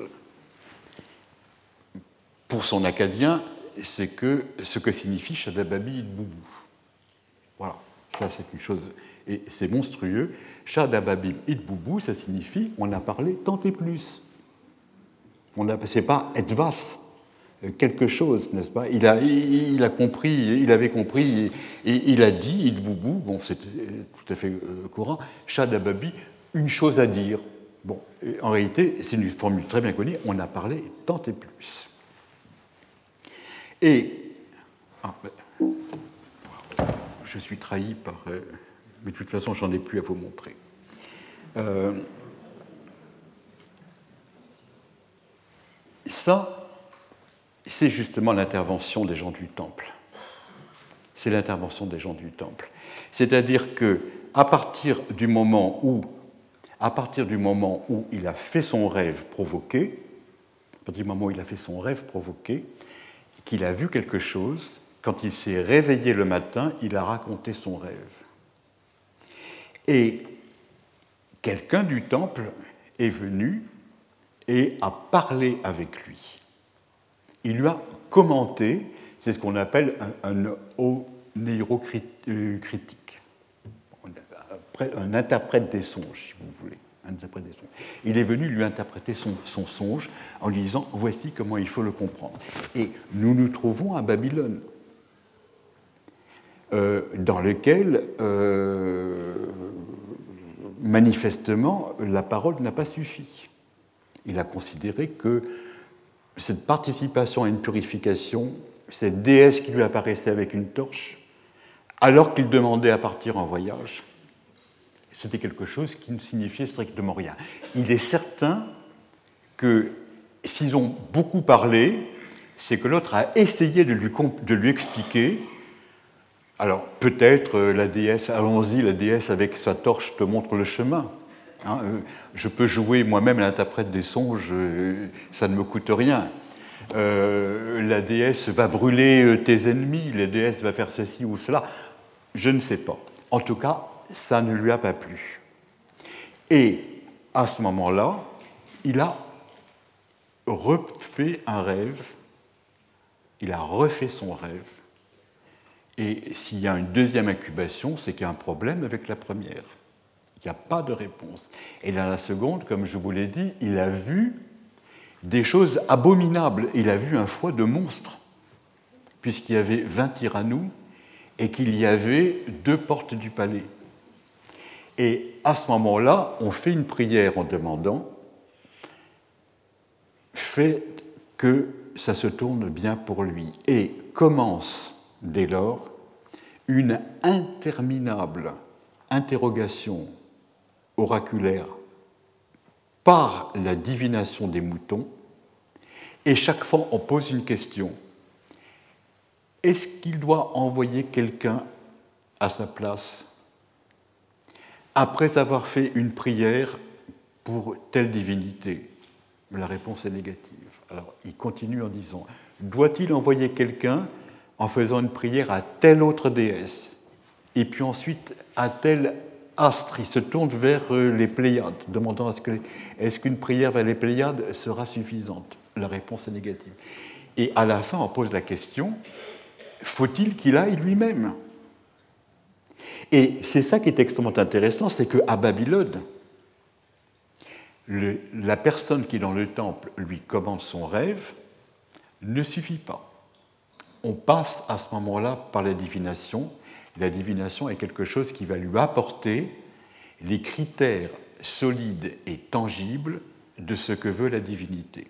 pour son acadien, c'est que ce que signifie Shadababi Itboubou. Voilà, ça c'est quelque chose, et c'est monstrueux. Shadababi Itboubou, ça signifie on a parlé tant et plus. On a, c'est pas etvas, quelque chose, n'est-ce pas? Il a, il, il a compris, il avait compris, et, et il a dit, Itboubou, bon, c'est tout à fait euh, courant, Shadababi, une chose à dire. Bon, en réalité, c'est une formule très bien connue, on a parlé tant et plus. Et, ah, ben, je suis trahi par, euh, mais de toute façon, j'en ai plus à vous montrer. Euh, ça, c'est justement l'intervention des gens du Temple. C'est l'intervention des gens du Temple. C'est-à-dire que, à partir du moment où, à partir du moment où il a fait son rêve provoqué, à partir du moment où il a fait son rêve provoqué, qu'il a vu quelque chose, quand il s'est réveillé le matin, il a raconté son rêve. Et quelqu'un du Temple est venu et a parlé avec lui. Il lui a commenté, c'est ce qu'on appelle un, un oneirocritique, un interprète des songes, si vous voulez. Un interprète des songes. Il est venu lui interpréter son, son songe en lui disant « voici comment il faut le comprendre ». Et nous nous trouvons à Babylone, euh, dans lequel, euh, manifestement, la parole n'a pas suffi. Il a considéré que cette participation à une purification, cette déesse qui lui apparaissait avec une torche, alors qu'il demandait à partir en voyage, c'était quelque chose qui ne signifiait strictement rien. Il est certain que s'ils ont beaucoup parlé, c'est que l'autre a essayé de lui, de lui expliquer. Alors peut-être la déesse, allons-y, la déesse avec sa torche te montre le chemin. Hein, euh, je peux jouer moi-même l'interprète des songes, euh, ça ne me coûte rien. Euh, la déesse va brûler euh, tes ennemis, la déesse va faire ceci ou cela. Je ne sais pas. En tout cas, ça ne lui a pas plu. Et à ce moment-là, il a refait un rêve, il a refait son rêve. Et s'il y a une deuxième incubation, c'est qu'il y a un problème avec la première. Il n'y a pas de réponse. Et dans la seconde, comme je vous l'ai dit, il a vu des choses abominables. Il a vu un foie de monstre, puisqu'il y avait vingt tyrannous et qu'il y avait deux portes du palais. Et à ce moment-là, on fait une prière en demandant « faites que ça se tourne bien pour lui ». Et commence, dès lors, une interminable interrogation oraculaire par la divination des moutons Et chaque fois, on pose une question. Est-ce qu'il doit envoyer quelqu'un à sa place après avoir fait une prière pour telle divinité? La réponse est négative. Alors, il continue en disant, doit-il envoyer quelqu'un en faisant une prière à telle autre déesse, et puis ensuite à tel astre? Il se tourne vers les Pléiades, demandant est-ce, que, est-ce qu'une prière vers les Pléiades sera suffisante? La réponse est négative. Et à la fin, on pose la question, faut-il qu'il aille lui-même? Et c'est ça qui est extrêmement intéressant, c'est qu'à Babylone, le, la personne qui dans le temple lui commande son rêve ne suffit pas. On passe à ce moment-là par la divination. La divination est quelque chose qui va lui apporter les critères solides et tangibles de ce que veut la divinité.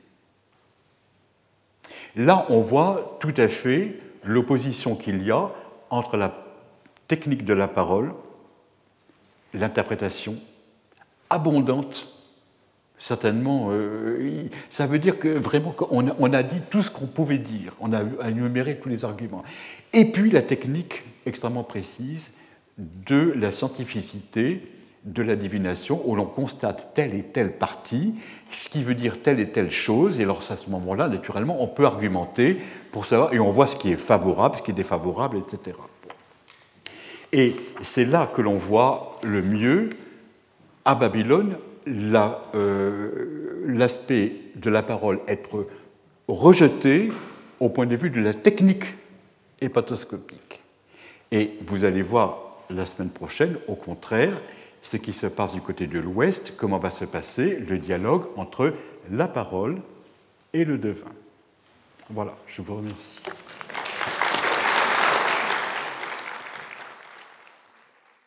Là, on voit tout à fait l'opposition qu'il y a entre la technique de la parole, l'interprétation abondante, certainement, euh, ça veut dire que vraiment on a, on a dit tout ce qu'on pouvait dire, on a énuméré tous les arguments. Et puis la technique extrêmement précise de la scientificité de la divination, où l'on constate telle et telle partie, ce qui veut dire telle et telle chose, et alors à ce moment-là, naturellement, on peut argumenter pour savoir, et on voit ce qui est favorable, ce qui est défavorable, et cetera. Et c'est là que l'on voit le mieux, à Babylone, la, euh, l'aspect de la parole être rejeté au point de vue de la technique hépatoscopique. Et vous allez voir la semaine prochaine, au contraire, ce qui se passe du côté de l'Ouest, comment va se passer le dialogue entre la parole et le devin. Voilà, je vous remercie.